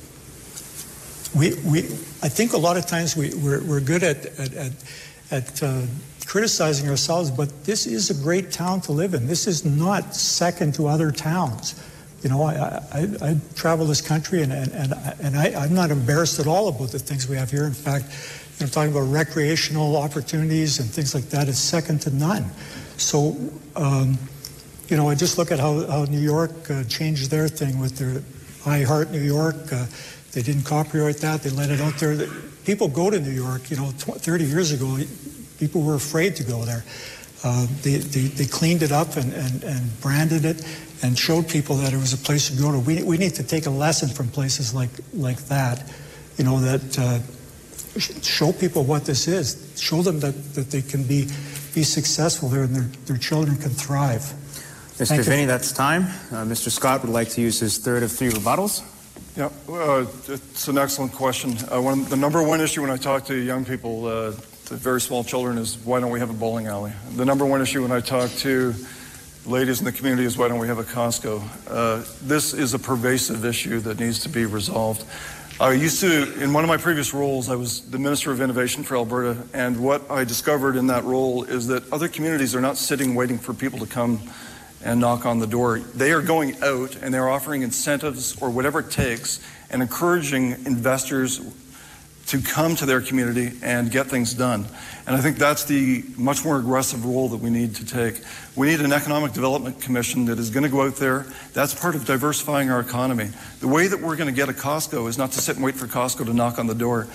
I think a lot of times we're good at criticizing ourselves, but this is a great town to live in. This is not second to other towns. I travel this country, and I'm not embarrassed at all about the things we have here. In fact, talking about recreational opportunities and things like that is second to none. So, I just look at how New York changed their thing with their I Heart New York. They didn't copyright that. They let it out there. People go to New York. 30 years ago, people were afraid to go there. They cleaned it up and branded it and showed people that it was a place to go to. We need to take a lesson from places like that, that show people what this is. Show them that they can be successful there and their children can thrive. Mr. Vinnie, that's time. Mr. Scott would like to use his third of 3 rebuttals. Yeah, it's an excellent question. The number one issue when I talk to young people, to very small children, is why don't we have a bowling alley? The number one issue when I talk to ladies in the community is why don't we have a Costco? This is a pervasive issue that needs to be resolved. In one of my previous roles, I was the Minister of Innovation for Alberta, and what I discovered in that role is that other communities are not sitting waiting for people to come and knock on the door. They are going out and they're offering incentives or whatever it takes and encouraging investors to come to their community and get things done. And I think that's the much more aggressive role that we need to take. We need an economic development commission that is going to go out there. That's part of diversifying our economy. The way that we're going to get a Costco is not to sit and wait for Costco to knock on the door.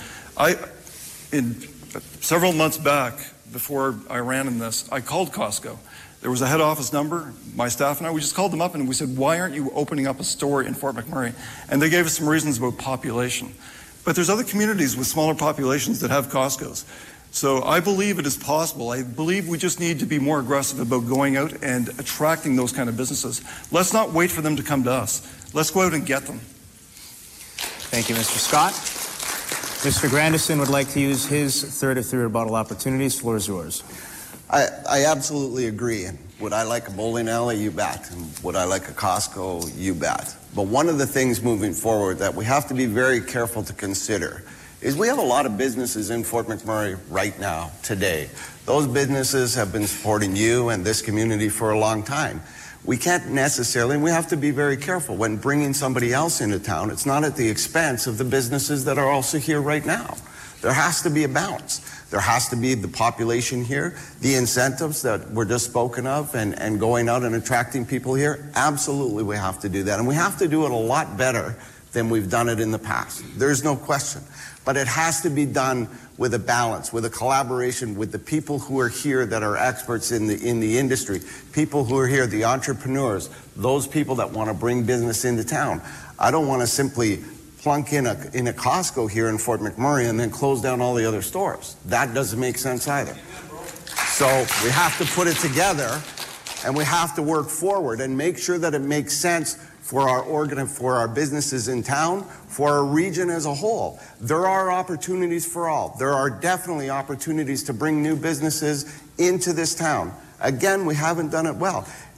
Several months back, before I ran in this, I called Costco. There was a head office number. My staff and I, we just called them up and we said, why aren't you opening up a store in Fort McMurray? And they gave us some reasons about population. But there's other communities with smaller populations that have Costco's. So I believe it is possible. I believe we just need to be more aggressive about going out and attracting those kind of businesses. Let's not wait for them to come to us. Let's go out and get them. Thank you, Mr. Scott. Mr. Grandison would like to use his third of 3 rebuttal opportunities. Floor is yours. I absolutely agree. And would I like a bowling alley? You bet. And would I like a Costco? You bet. But one of the things moving forward that we have to be very careful to consider is we have a lot of businesses in Fort McMurray right now, today. Those businesses have been supporting you and this community for a long time. We can't necessarily, and we have to be very careful when bringing somebody else into town. It's not at the expense of the businesses that are also here right now. There has to be a balance. There has to be the population here, the incentives that were just spoken of, and going out and attracting people here. Absolutely, we have to do that. And we have to do it a lot better than we've done it in the past. There's no question. But it has to be done with a balance, with a collaboration with the people who are here that are experts in the industry, people who are here, the entrepreneurs, those people that want to bring business into town. I don't want to simply plunk in a Costco here in Fort McMurray and then close down all the other stores. That doesn't make sense either. So we have to put it together, and we have to work forward and make sure that it makes sense for our businesses in town, for our region as a whole. There are opportunities for all. There are definitely opportunities to bring new businesses into this town. Again, we haven't done it well.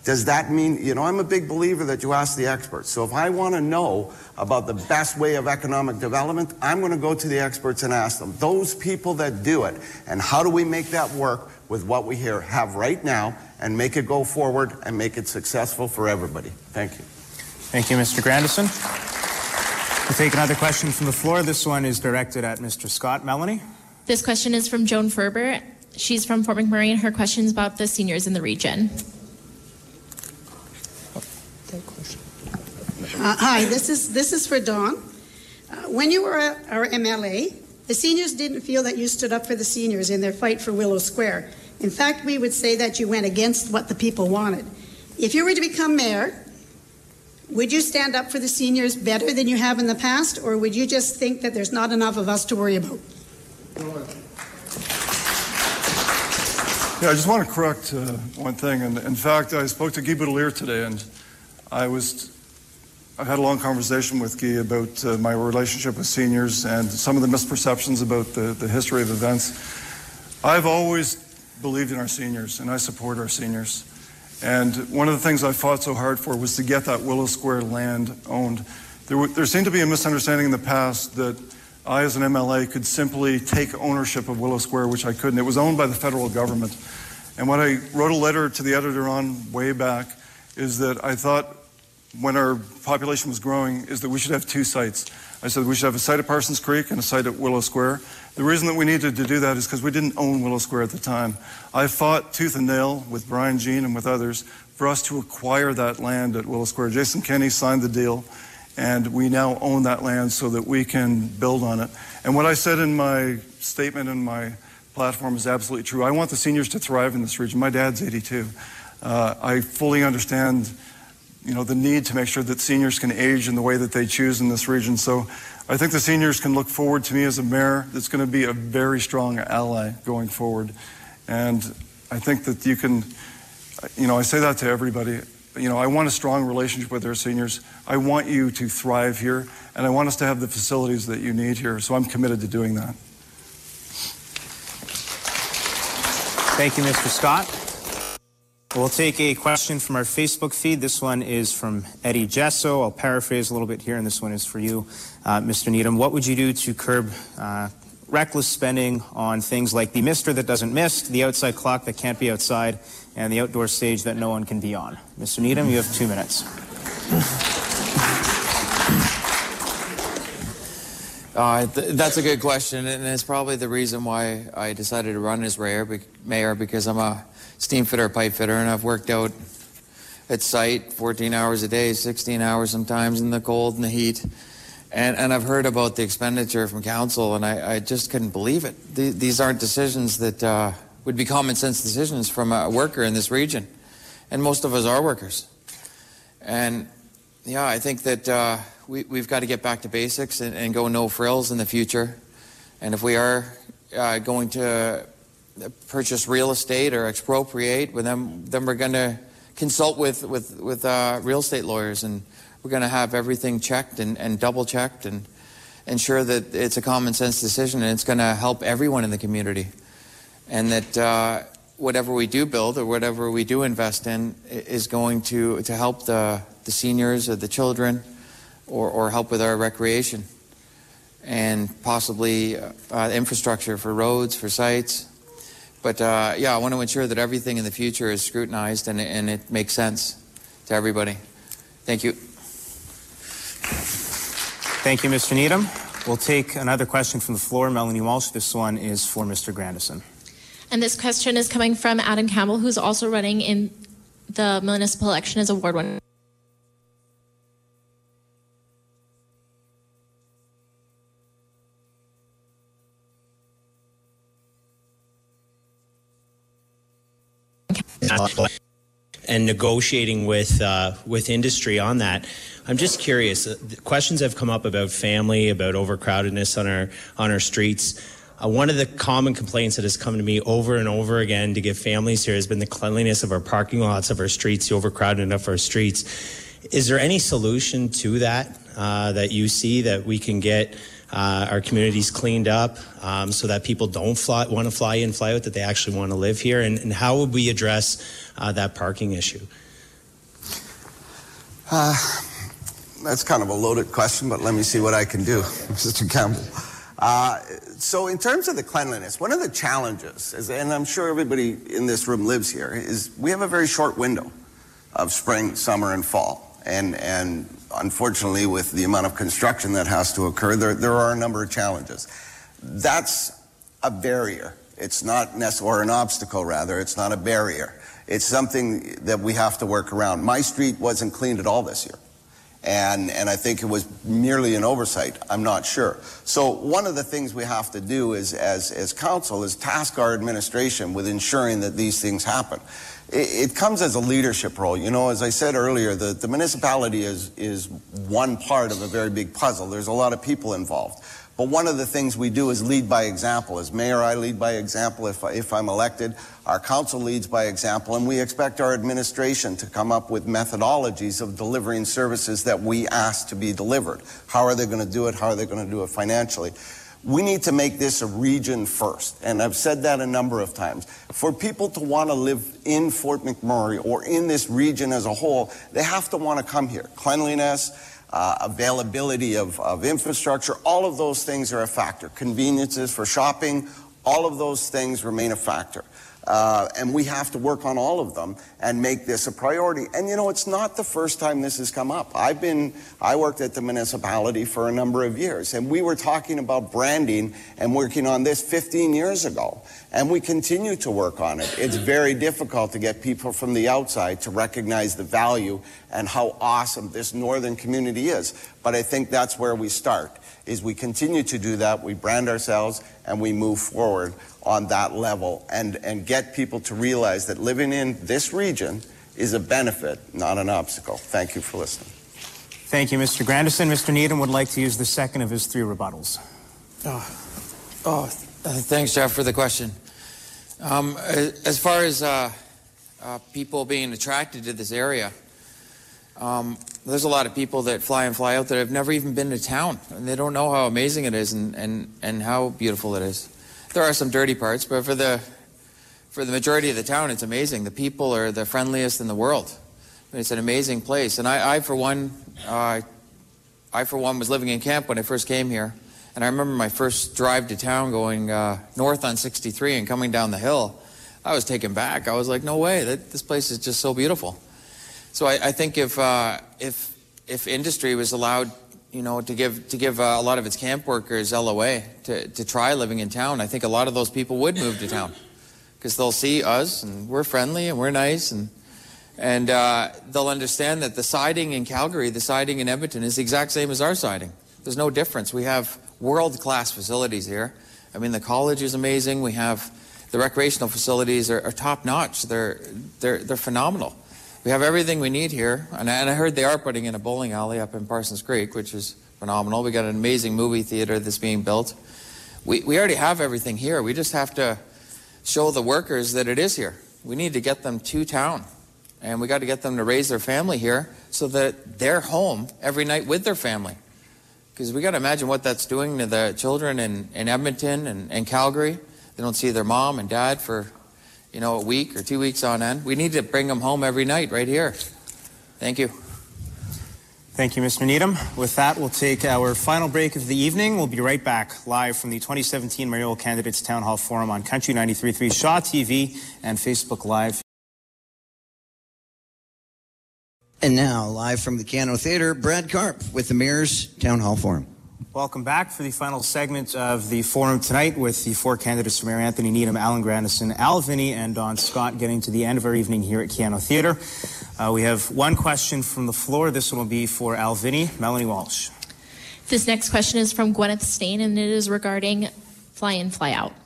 Does that mean, I'm a big believer that you ask the experts. So if I want to know about the best way of economic development, I'm going to go to the experts and ask them, those people that do it, and how do we make that work with what we have right now and make it go forward and make it successful for everybody. Thank you. Thank you, Mr. Grandison. We'll take another question from the floor. This one is directed at Mr. Scott. Melanie? This question is from Joan Ferber. She's from Fort McMurray, and her question is about the seniors in the region. Hi, this is for Dawn. When you were our MLA, the seniors didn't feel that you stood up for the seniors in their fight for Willow Square. In fact, we would say that you went against what the people wanted. If you were to become mayor, would you stand up for the seniors better than you have in the past, or would you just think that there's not enough of us to worry about? Yeah, I just want to correct one thing. And in fact, I spoke to Guy Boudelier today, and I've had a long conversation with Guy about my relationship with seniors and some of the misperceptions about the history of events. I've always believed in our seniors, and I support our seniors. And one of the things I fought so hard for was to get that Willow Square land owned. There seemed to be a misunderstanding in the past that I, as an MLA, could simply take ownership of Willow Square, which I couldn't. It was owned by the federal government. And what I wrote a letter to the editor on way back is that I thought, when our population was growing, is that we should have two sites. I said we should have a site at Parsons Creek and a site at Willow Square. The reason that we needed to do that is because we didn't own Willow Square at the time. I fought tooth and nail with Brian Jean and with others for us to acquire that land at Willow Square. Jason Kenney signed the deal, and we now own that land so that we can build on it. And what I said in my statement and my platform is absolutely true. I want the seniors to thrive in this region. My dad's 82. I fully understand the need to make sure that seniors can age in the way that they choose in this region. So I think the seniors can look forward to me as a mayor that's going to be a very strong ally going forward. And I think that you can, I say that to everybody. I want a strong relationship with our seniors. I want you to thrive here, and I want us to have the facilities that you need here. So I'm committed to doing that. Thank you, Mr. Scott. We'll take a question from our Facebook feed. This one is from Eddie Gesso. I'll paraphrase a little bit here, and this one is for you, Mr. Needham. What would you do to curb reckless spending on things like the mister that doesn't mist, the outside clock that can't be outside, and the outdoor stage that no one can be on? Mr. Needham, you have 2 minutes. That's a good question, and it's probably the reason why I decided to run as mayor, because I'm a steam fitter, pipe fitter, and I've worked out at site 14 hours a day, 16 hours sometimes in the cold and the heat. And I've heard about the expenditure from council, and I just couldn't believe it. These aren't decisions that would be common sense decisions from a worker in this region. And most of us are workers. And yeah, I think that we've got to get back to basics and go no frills in the future. And if we are going to purchase real estate or expropriate, then we're going to consult with real estate lawyers, and we're going to have everything checked and double checked and ensure that it's a common sense decision and it's going to help everyone in the community, and that whatever we do build or whatever we do invest in is going to help the seniors or the children, or help with our recreation and possibly infrastructure for roads, for sites. But yeah, I want to ensure that everything in the future is scrutinized and it makes sense to everybody. Thank you. Thank you, Mr. Needham. We'll take another question from the floor. Melanie Walsh, this one is for Mr. Grandison. And this question is coming from Adam Campbell, who's also running in the municipal election as a Ward 1. And negotiating with industry on that. I'm just curious. Questions have come up about family, about overcrowdedness on our streets. One of the common complaints that has come to me over and over again to give families here has been the cleanliness of our parking lots, of our streets, the overcrowded of our streets. Is there any solution to that that you see that we can get our communities cleaned up so that people don't want to fly in, fly out, that they actually want to live here? And how would we address that parking issue? That's kind of a loaded question, but let me see what I can do, Mr. Campbell. So in terms of the cleanliness, one of the challenges, and I'm sure everybody in this room lives here, is we have a very short window of spring, summer, and fall. And unfortunately, with the amount of construction that has to occur, there are a number of challenges. That's a barrier. It's not or an obstacle, rather. It's not a barrier. It's something that we have to work around. My street wasn't cleaned at all this year. And I think it was merely an oversight. I'm not sure. So one of the things we have to do is, as council, is task our administration with ensuring that these things happen. It comes as a leadership role. You know, as I said earlier, the municipality is one part of a very big puzzle. There's a lot of people involved. But one of the things we do is lead by example. As mayor, I lead by example if I'm elected. Our council leads by example, and we expect our administration to come up with methodologies of delivering services that we ask to be delivered. How are they going to do it? How are they going to do it financially? We need to make this a region first, and I've said that a number of times. For people to want to live in Fort McMurray or in this region as a whole, they have to want to come here. Cleanliness, availability of infrastructure, all of those things are a factor. Conveniences for shopping, all of those things remain a factor. And we have to work on all of them and make this a priority. And you know, it's not the first time this has come up. I worked at the municipality for a number of years, and we were talking about branding and working on this 15 years ago. And we continue to work on it. It's very difficult to get people from the outside to recognize the value and how awesome this northern community is. But I think that's where we start, is we continue to do that, we brand ourselves, and we move forward on that level and get people to realize that living in this region is a benefit, not an obstacle. Thank you for listening. Thank you, Mr. Grandison. Mr. Needham would like to use the second of his 3 rebuttals. Thanks, Jeff, for the question. As far as people being attracted to this area, there's a lot of people that fly in, fly out that have never even been to town, and they don't know how amazing it is and how beautiful it is. There are some dirty parts, but for the majority of the town, it's amazing. The people are the friendliest in the world. It's an amazing place. And I for one, was living in camp when I first came here. And I remember my first drive to town going north on 63 and coming down the hill. I was taken back. I was like, no way, this place is just so beautiful. So I think if industry was allowed, you know, to give a lot of its camp workers LOA to try living in town, I think a lot of those people would move to town because they'll see us and we're friendly and we're nice and they'll understand that the siding in Calgary, the siding in Edmonton is the exact same as our siding. There's no difference. We have world-class facilities here. I mean, the college is amazing. We have the recreational facilities are top-notch. They're phenomenal. We have everything we need here, and I heard they are putting in a bowling alley up in Parsons Creek, which is phenomenal. We got an amazing movie theater that's being built. We already have everything here. We just have to show the workers that it is here. We need to get them to town, and we got to get them to raise their family here so that they're home every night with their family. Because we got to imagine what that's doing to the children in Edmonton and Calgary. They don't see their mom and dad for, you know, a week or 2 weeks on end. We need to bring them home every night right here. Thank you. Thank you, Mr. Needham. With that, we'll take our final break of the evening. We'll be right back live from the 2017 Mayoral Candidates Town Hall Forum on Country 93.3, Shaw TV, and Facebook Live. And now, live from the Cano Theatre, Brad Karp with the Mayor's Town Hall Forum. Welcome back for the final segment of the forum tonight with the 4 candidates for Mayor: Anthony Needham, Alan Grandison, Al Vinnie, and Don Scott, getting to the end of our evening here at Cano Theatre. We have one question from the floor. This one will be for Al Vinnie. Melanie Walsh. This next question is from Gwyneth Stain, and it is regarding fly in, fly out.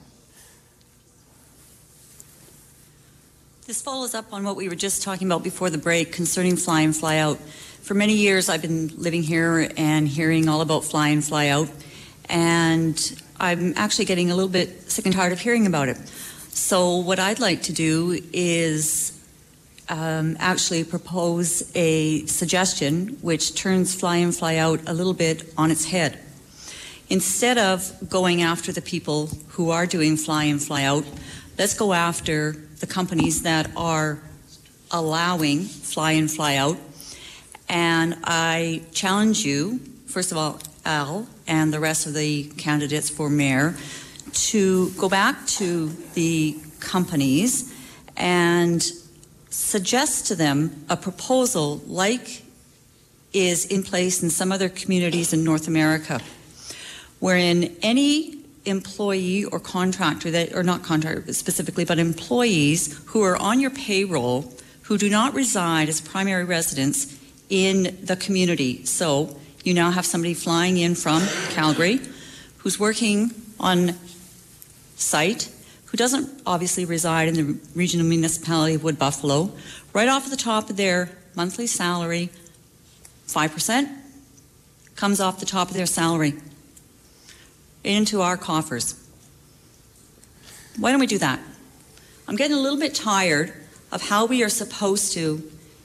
This follows up on what we were just talking about before the break concerning fly in, fly out. For many years, I've been living here and hearing all about fly in, fly out, and I'm actually getting a little bit sick and tired of hearing about it. So what I'd like to do is actually propose a suggestion which turns fly in, fly out a little bit on its head. Instead of going after the people who are doing fly in, fly out, let's go after the companies that are allowing fly in, fly out, And I challenge you, first of all, Al, and the rest of the candidates for mayor, to go back to the companies and suggest to them a proposal like is in place in some other communities in North America, wherein any employee or contractor that, or not contractor specifically, but employees who are on your payroll who do not reside as primary residents in the community. So you now have somebody flying in from Calgary who's working on site, who doesn't obviously reside in the regional municipality of Wood Buffalo. Right off the top of their monthly salary, 5% comes off the top of their salary into our coffers. Why don't we do that? I'm getting a little bit tired of how we are supposed to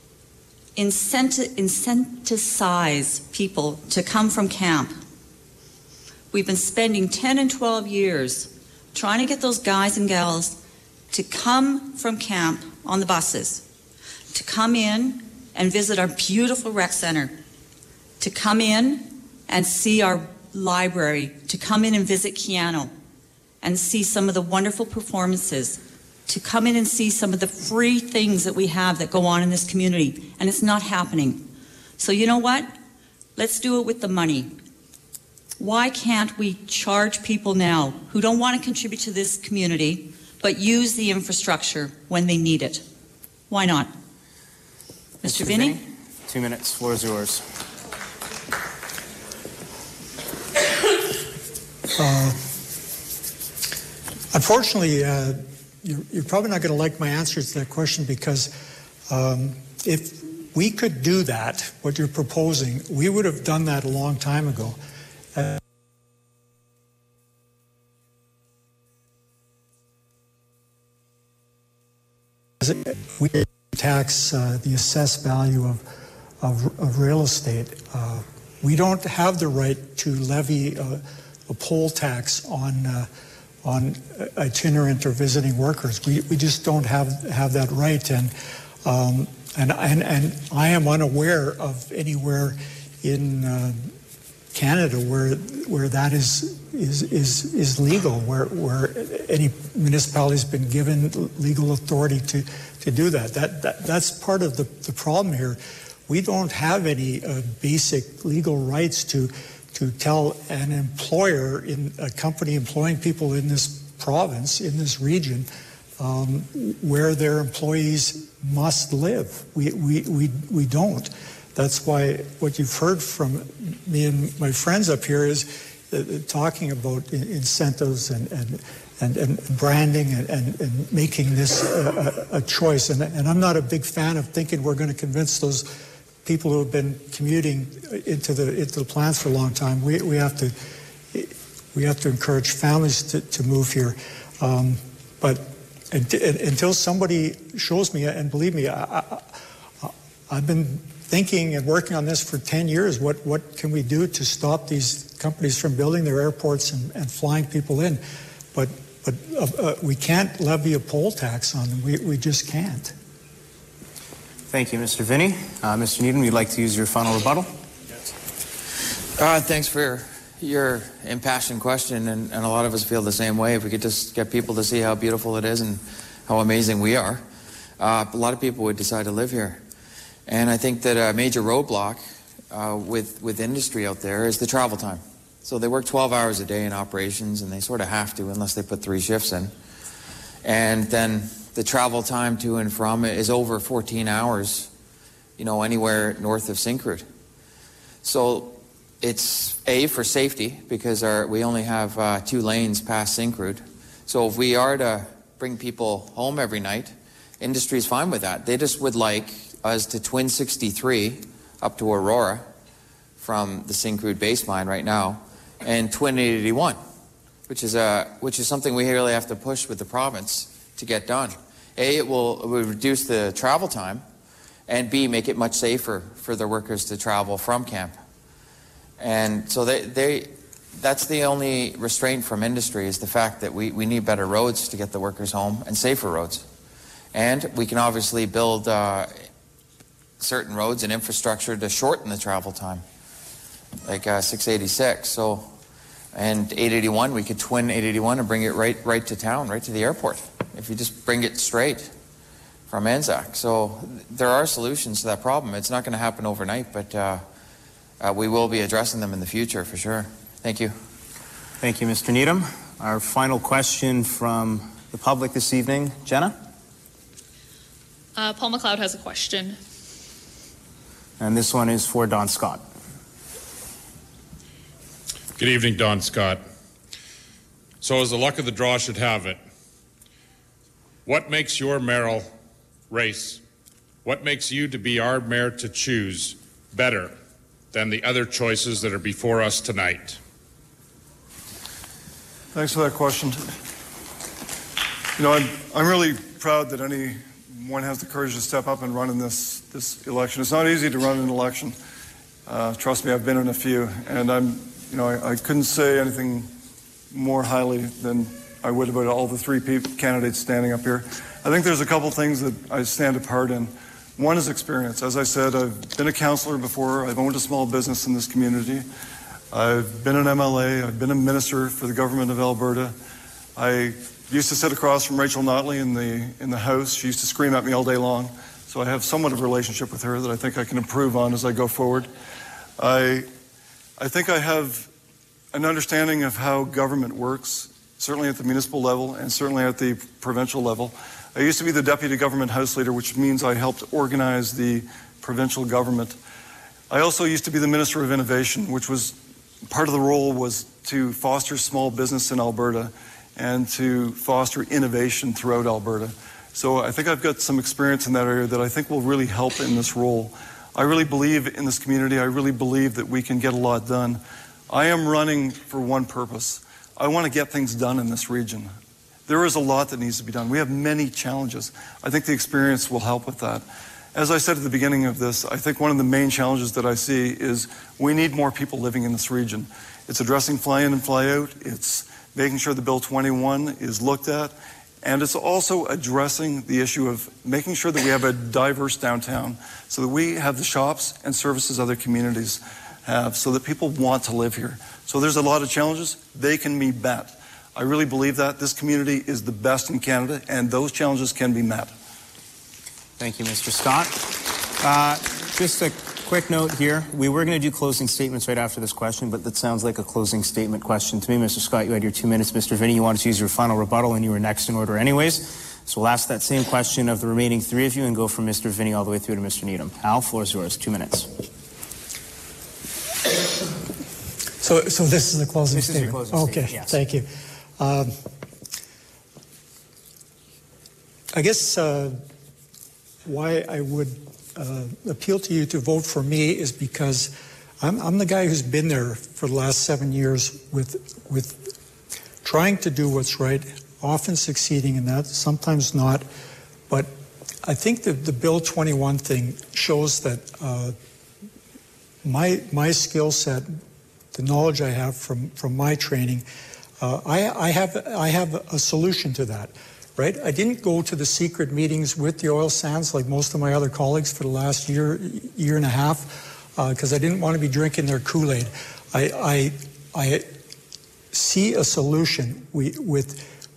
incentivize people to come from camp. We've been spending 10 and 12 years trying to get those guys and gals to come from camp on the buses, to come in and visit our beautiful rec center, to come in and see our library, to come in and visit Keanu and see some of the wonderful performances, to come in and see some of the free things that we have that go on in this community, and it's not happening. So you know what? Let's do it with the money. Why can't we charge people now who don't want to contribute to this community but use the infrastructure when they need it? Why not? Mr. Vinnie? 2 minutes, floor is yours. Unfortunately, you're probably not going to like my answers to that question, because if we could do that, what you're proposing, we would have done that a long time ago. We tax the assessed value of real estate. We don't have the right to levy a poll tax on itinerant or visiting workers. We just don't have that right, and I am unaware of anywhere in Canada where that is legal, where any municipality has been given legal authority to do that. That's part of the problem here. We don't have any basic legal rights to tell an employer in a company employing people in this province, in this region, where their employees must live. We don't. That's why what you've heard from me and my friends up here is talking about incentives and branding and making this a choice. And I'm not a big fan of thinking we're going to convince those people who have been commuting into the plants for a long time. We have to encourage families to move here. But until somebody shows me, and believe me, I've been thinking and working on this for 10 years. What can we do to stop these companies from building their airports and flying people in? But we can't levy a poll tax on them. We just can't. Thank you, Mr. Vinnie. Mr. Needham, you'd like to use your final rebuttal? Thanks for your impassioned question, and a lot of us feel the same way. If we could just get people to see how beautiful it is and how amazing we are, a lot of people would decide to live here. And I think that a major roadblock with industry out there is the travel time. So they work 12 hours a day in operations, and they sort of have to unless they put 3 shifts in. And then the travel time to and from is over 14 hours, anywhere north of Syncrude. So it's A, for safety, because we only have 2 lanes past Syncrude. So if we are to bring people home every night, industry's fine with that. They just would like us to twin 63 up to Aurora from the Syncrude base line right now, and twin 881, which is something we really have to push with the province to get done. A, it will reduce the travel time, and B, make it much safer for the workers to travel from camp. And so that's the only restraint from industry, is the fact that we need better roads to get the workers home, and safer roads. And we can obviously build certain roads and infrastructure to shorten the travel time, like 686. So, and 881, we could twin 881 and bring it right to town, right to the airport, if you just bring it straight from Anzac. So there are solutions to that problem. It's not going to happen overnight, but we will be addressing them in the future for sure. Thank you. Thank you, Mr. Needham. Our final question from the public this evening. Jenna? Paul McLeod has a question. And this one is for Don Scott. Good evening, Don Scott. So as the luck of the draw should have it, what makes your mayoral race, what makes you to be our mayor to choose better than the other choices that are before us tonight? Thanks for that question. You know, I'm really proud that anyone has the courage to step up and run in this election. It's not easy to run an election. Trust me, I've been in a few, and I couldn't say anything more highly than I would about all the three candidates standing up here. I think there's a couple things that I stand apart in. One is experience. As I said, I've been a councillor before. I've owned a small business in this community. I've been an MLA. I've been a minister for the government of Alberta. I used to sit across from Rachel Notley in the House. She used to scream at me all day long. So I have somewhat of a relationship with her that I think I can improve on as I go forward. I think I have an understanding of how government works, certainly at the municipal level and certainly at the provincial level. I used to be the deputy government house leader, which means I helped organize the provincial government. I also used to be the Minister of Innovation, which was part of the role was to foster small business in Alberta and to foster innovation throughout Alberta. So I think I've got some experience in that area that I think will really help in this role. I really believe in this community. I really believe that we can get a lot done. I am running for one purpose. I want to get things done in this region. There is a lot that needs to be done. We have many challenges. I think the experience will help with that. As I said at the beginning of this, I think one of the main challenges that I see is we need more people living in this region. It's addressing fly-in and fly-out. It's making sure the Bill 21 is looked at. And it's also addressing the issue of making sure that we have a diverse downtown so that we have the shops and services other communities have so that people want to live here. So there's a lot of challenges. They can be met. I really believe that. This community is the best in Canada, and those challenges can be met. Thank you, Mr. Scott. Just a quick note here. We were going to do closing statements right after this question, but that sounds like a closing statement question to me. Mr. Scott, you had your 2 minutes. Mr. Vinnie, you wanted to use your final rebuttal, and you were next in order anyways. So we'll ask that same question of the remaining three of you and go from Mr. Vinnie all the way through to Mr. Needham. Al, floor is yours. 2 minutes. So this is a closing This is your statement. closing Okay, statement, yes. thank you. I guess why I would appeal to you to vote for me is because I'm the guy who's been there for the last 7 years with trying to do what's right, often succeeding in that, sometimes not. But I think that the Bill 21 thing shows that my skill set, the knowledge I have from my training, I have a solution to that. Right? I didn't go to the secret meetings with the oil sands like most of my other colleagues for the last year and a half, because I didn't want to be drinking their Kool-Aid. I see a solution with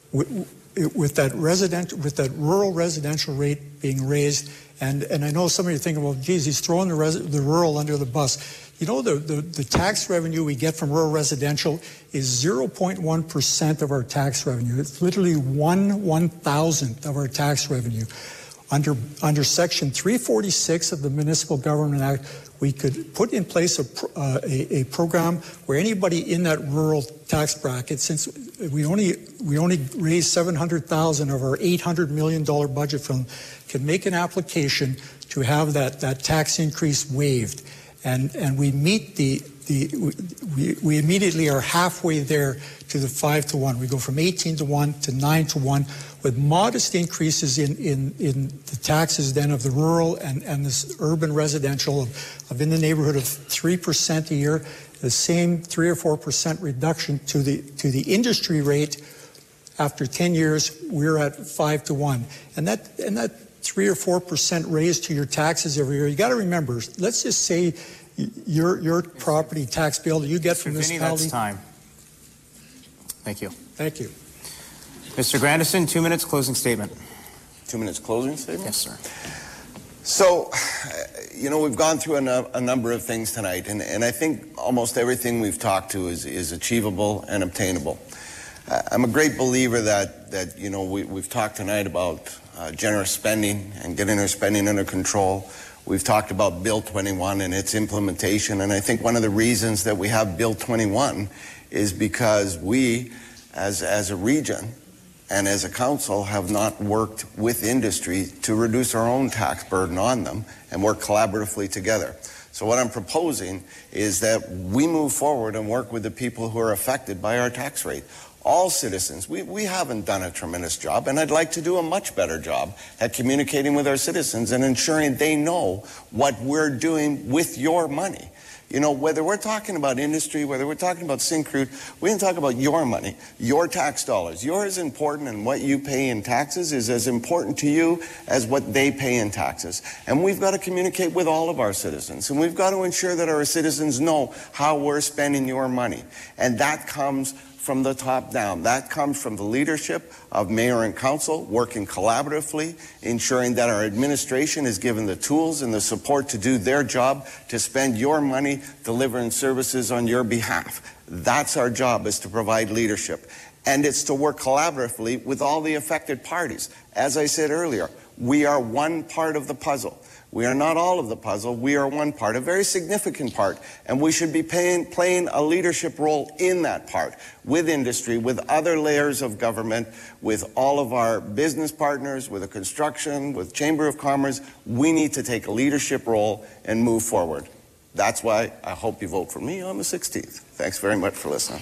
that rural residential rate being raised, and I know some of you are thinking, well, geez, he's throwing the rural under the bus. You know, the tax revenue we get from rural residential is 0.1% of our tax revenue. It's literally 1/1000th of our tax revenue. Under Section 346 of the Municipal Government Act, we could put in place a program where anybody in that rural tax bracket, since we only raise $700,000 of our $800 million budget from, can make an application to have that tax increase waived. And we meet we immediately are halfway there to the 5-to-1. We go from 18-to-1 to 9-to-1 with modest increases in the taxes then of the rural and this urban residential of in the neighborhood of 3% a year, the same 3 or 4% reduction to the industry rate. After 10 years, we're at 5-to-1. And that 3 or 4% raise to your taxes every year. You got to remember, let's just say your property tax bill that you get from this municipality. That's time. Thank you. Thank you. Mr. Grandison, 2 minutes closing statement. 2 minutes closing statement? Yes, sir. So, we've gone through a number of things tonight, and I think almost everything we've talked to is achievable and obtainable. I'm a great believer that we've talked tonight about generous spending and getting our spending under control. We've talked about Bill 21 and its implementation, and I think one of the reasons that we have Bill 21 is because we, as a region and as a council, have not worked with industry to reduce our own tax burden on them and work collaboratively together. So what I'm proposing is that we move forward and work with the people who are affected by our tax rate. All citizens, we haven't done a tremendous job, and I'd like to do a much better job at communicating with our citizens and ensuring they know what we're doing with your money. Whether we're talking about industry, whether we're talking about Syncrude, we can talk about your money, your tax dollars. You're as important, and what you pay in taxes is as important to you as what they pay in taxes. And we've got to communicate with all of our citizens, and we've got to ensure that our citizens know how we're spending your money. And that comes from the top down. That comes from the leadership of mayor and council working collaboratively, ensuring that our administration is given the tools and the support to do their job, to spend your money delivering services on your behalf. That's our job, is to provide leadership. And it's to work collaboratively with all the affected parties. As I said earlier, we are one part of the puzzle. We are not all of the puzzle. We are one part, a very significant part, and we should be playing a leadership role in that part, with industry, with other layers of government, with all of our business partners, with the construction, with Chamber of Commerce. We need to take a leadership role and move forward. That's why I hope you vote for me on the 16th. Thanks very much for listening.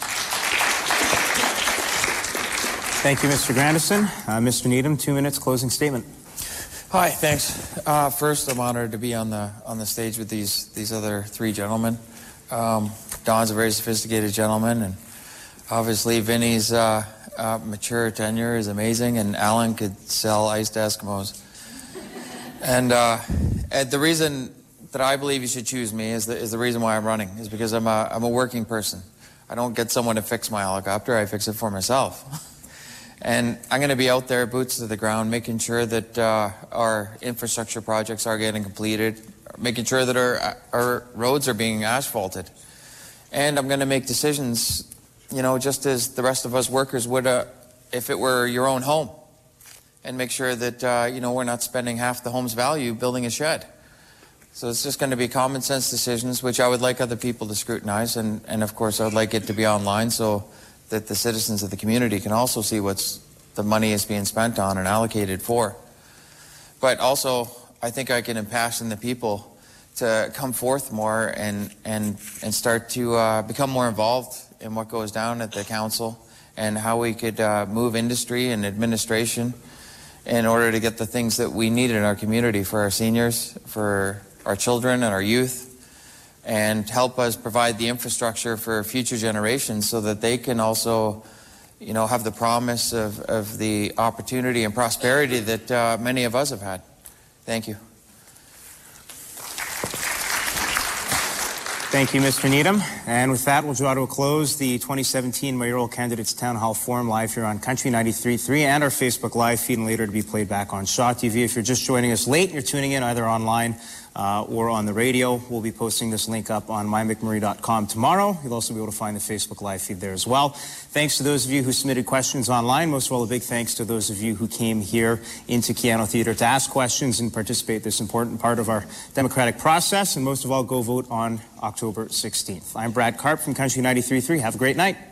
Thank you, Mr. Grandison. Mr. Needham, 2 minutes closing statement. Hi, thanks. First, I'm honored to be on the stage with these other three gentlemen. Don's a very sophisticated gentleman, and obviously Vinny's mature tenure is amazing, and Alan could sell iced Eskimos. And the reason that I believe you should choose me is the reason why I'm running, is because I'm a working person. I don't get someone to fix my helicopter, I fix it for myself. And I'm going to be out there, boots to the ground, making sure that our infrastructure projects are getting completed, making sure that our roads are being asphalted. And I'm going to make decisions, just as the rest of us workers would if it were your own home. And make sure that, we're not spending half the home's value building a shed. So it's just going to be common sense decisions, which I would like other people to scrutinize. And of course, I would like it to be online so that the citizens of the community can also see what's the money is being spent on and allocated for. But also, I think I can impassion the people to come forth more and start to become more involved in what goes down at the council and how we could move industry and administration in order to get the things that we need in our community for our seniors, for our children and our youth, and help us provide the infrastructure for future generations so that they can also, have the promise of the opportunity and prosperity that many of us have had. Thank you. Thank you, Mr. Needham. And with that, we'll draw to a close the 2017 Mayoral Candidates Town Hall Forum live here on Country 93.3 and our Facebook Live feed, and later to be played back on Shaw TV. If you're just joining us late, you're tuning in either online or on the radio. We'll be posting this link up on mymcmurray.com tomorrow. You'll also be able to find the Facebook Live feed there as well. Thanks to those of you who submitted questions online. Most of all, a big thanks to those of you who came here into Keyano Theatre to ask questions and participate in this important part of our democratic process. And most of all, go vote on October 16th. I'm Brad Karp from Country 93.3. Have a great night.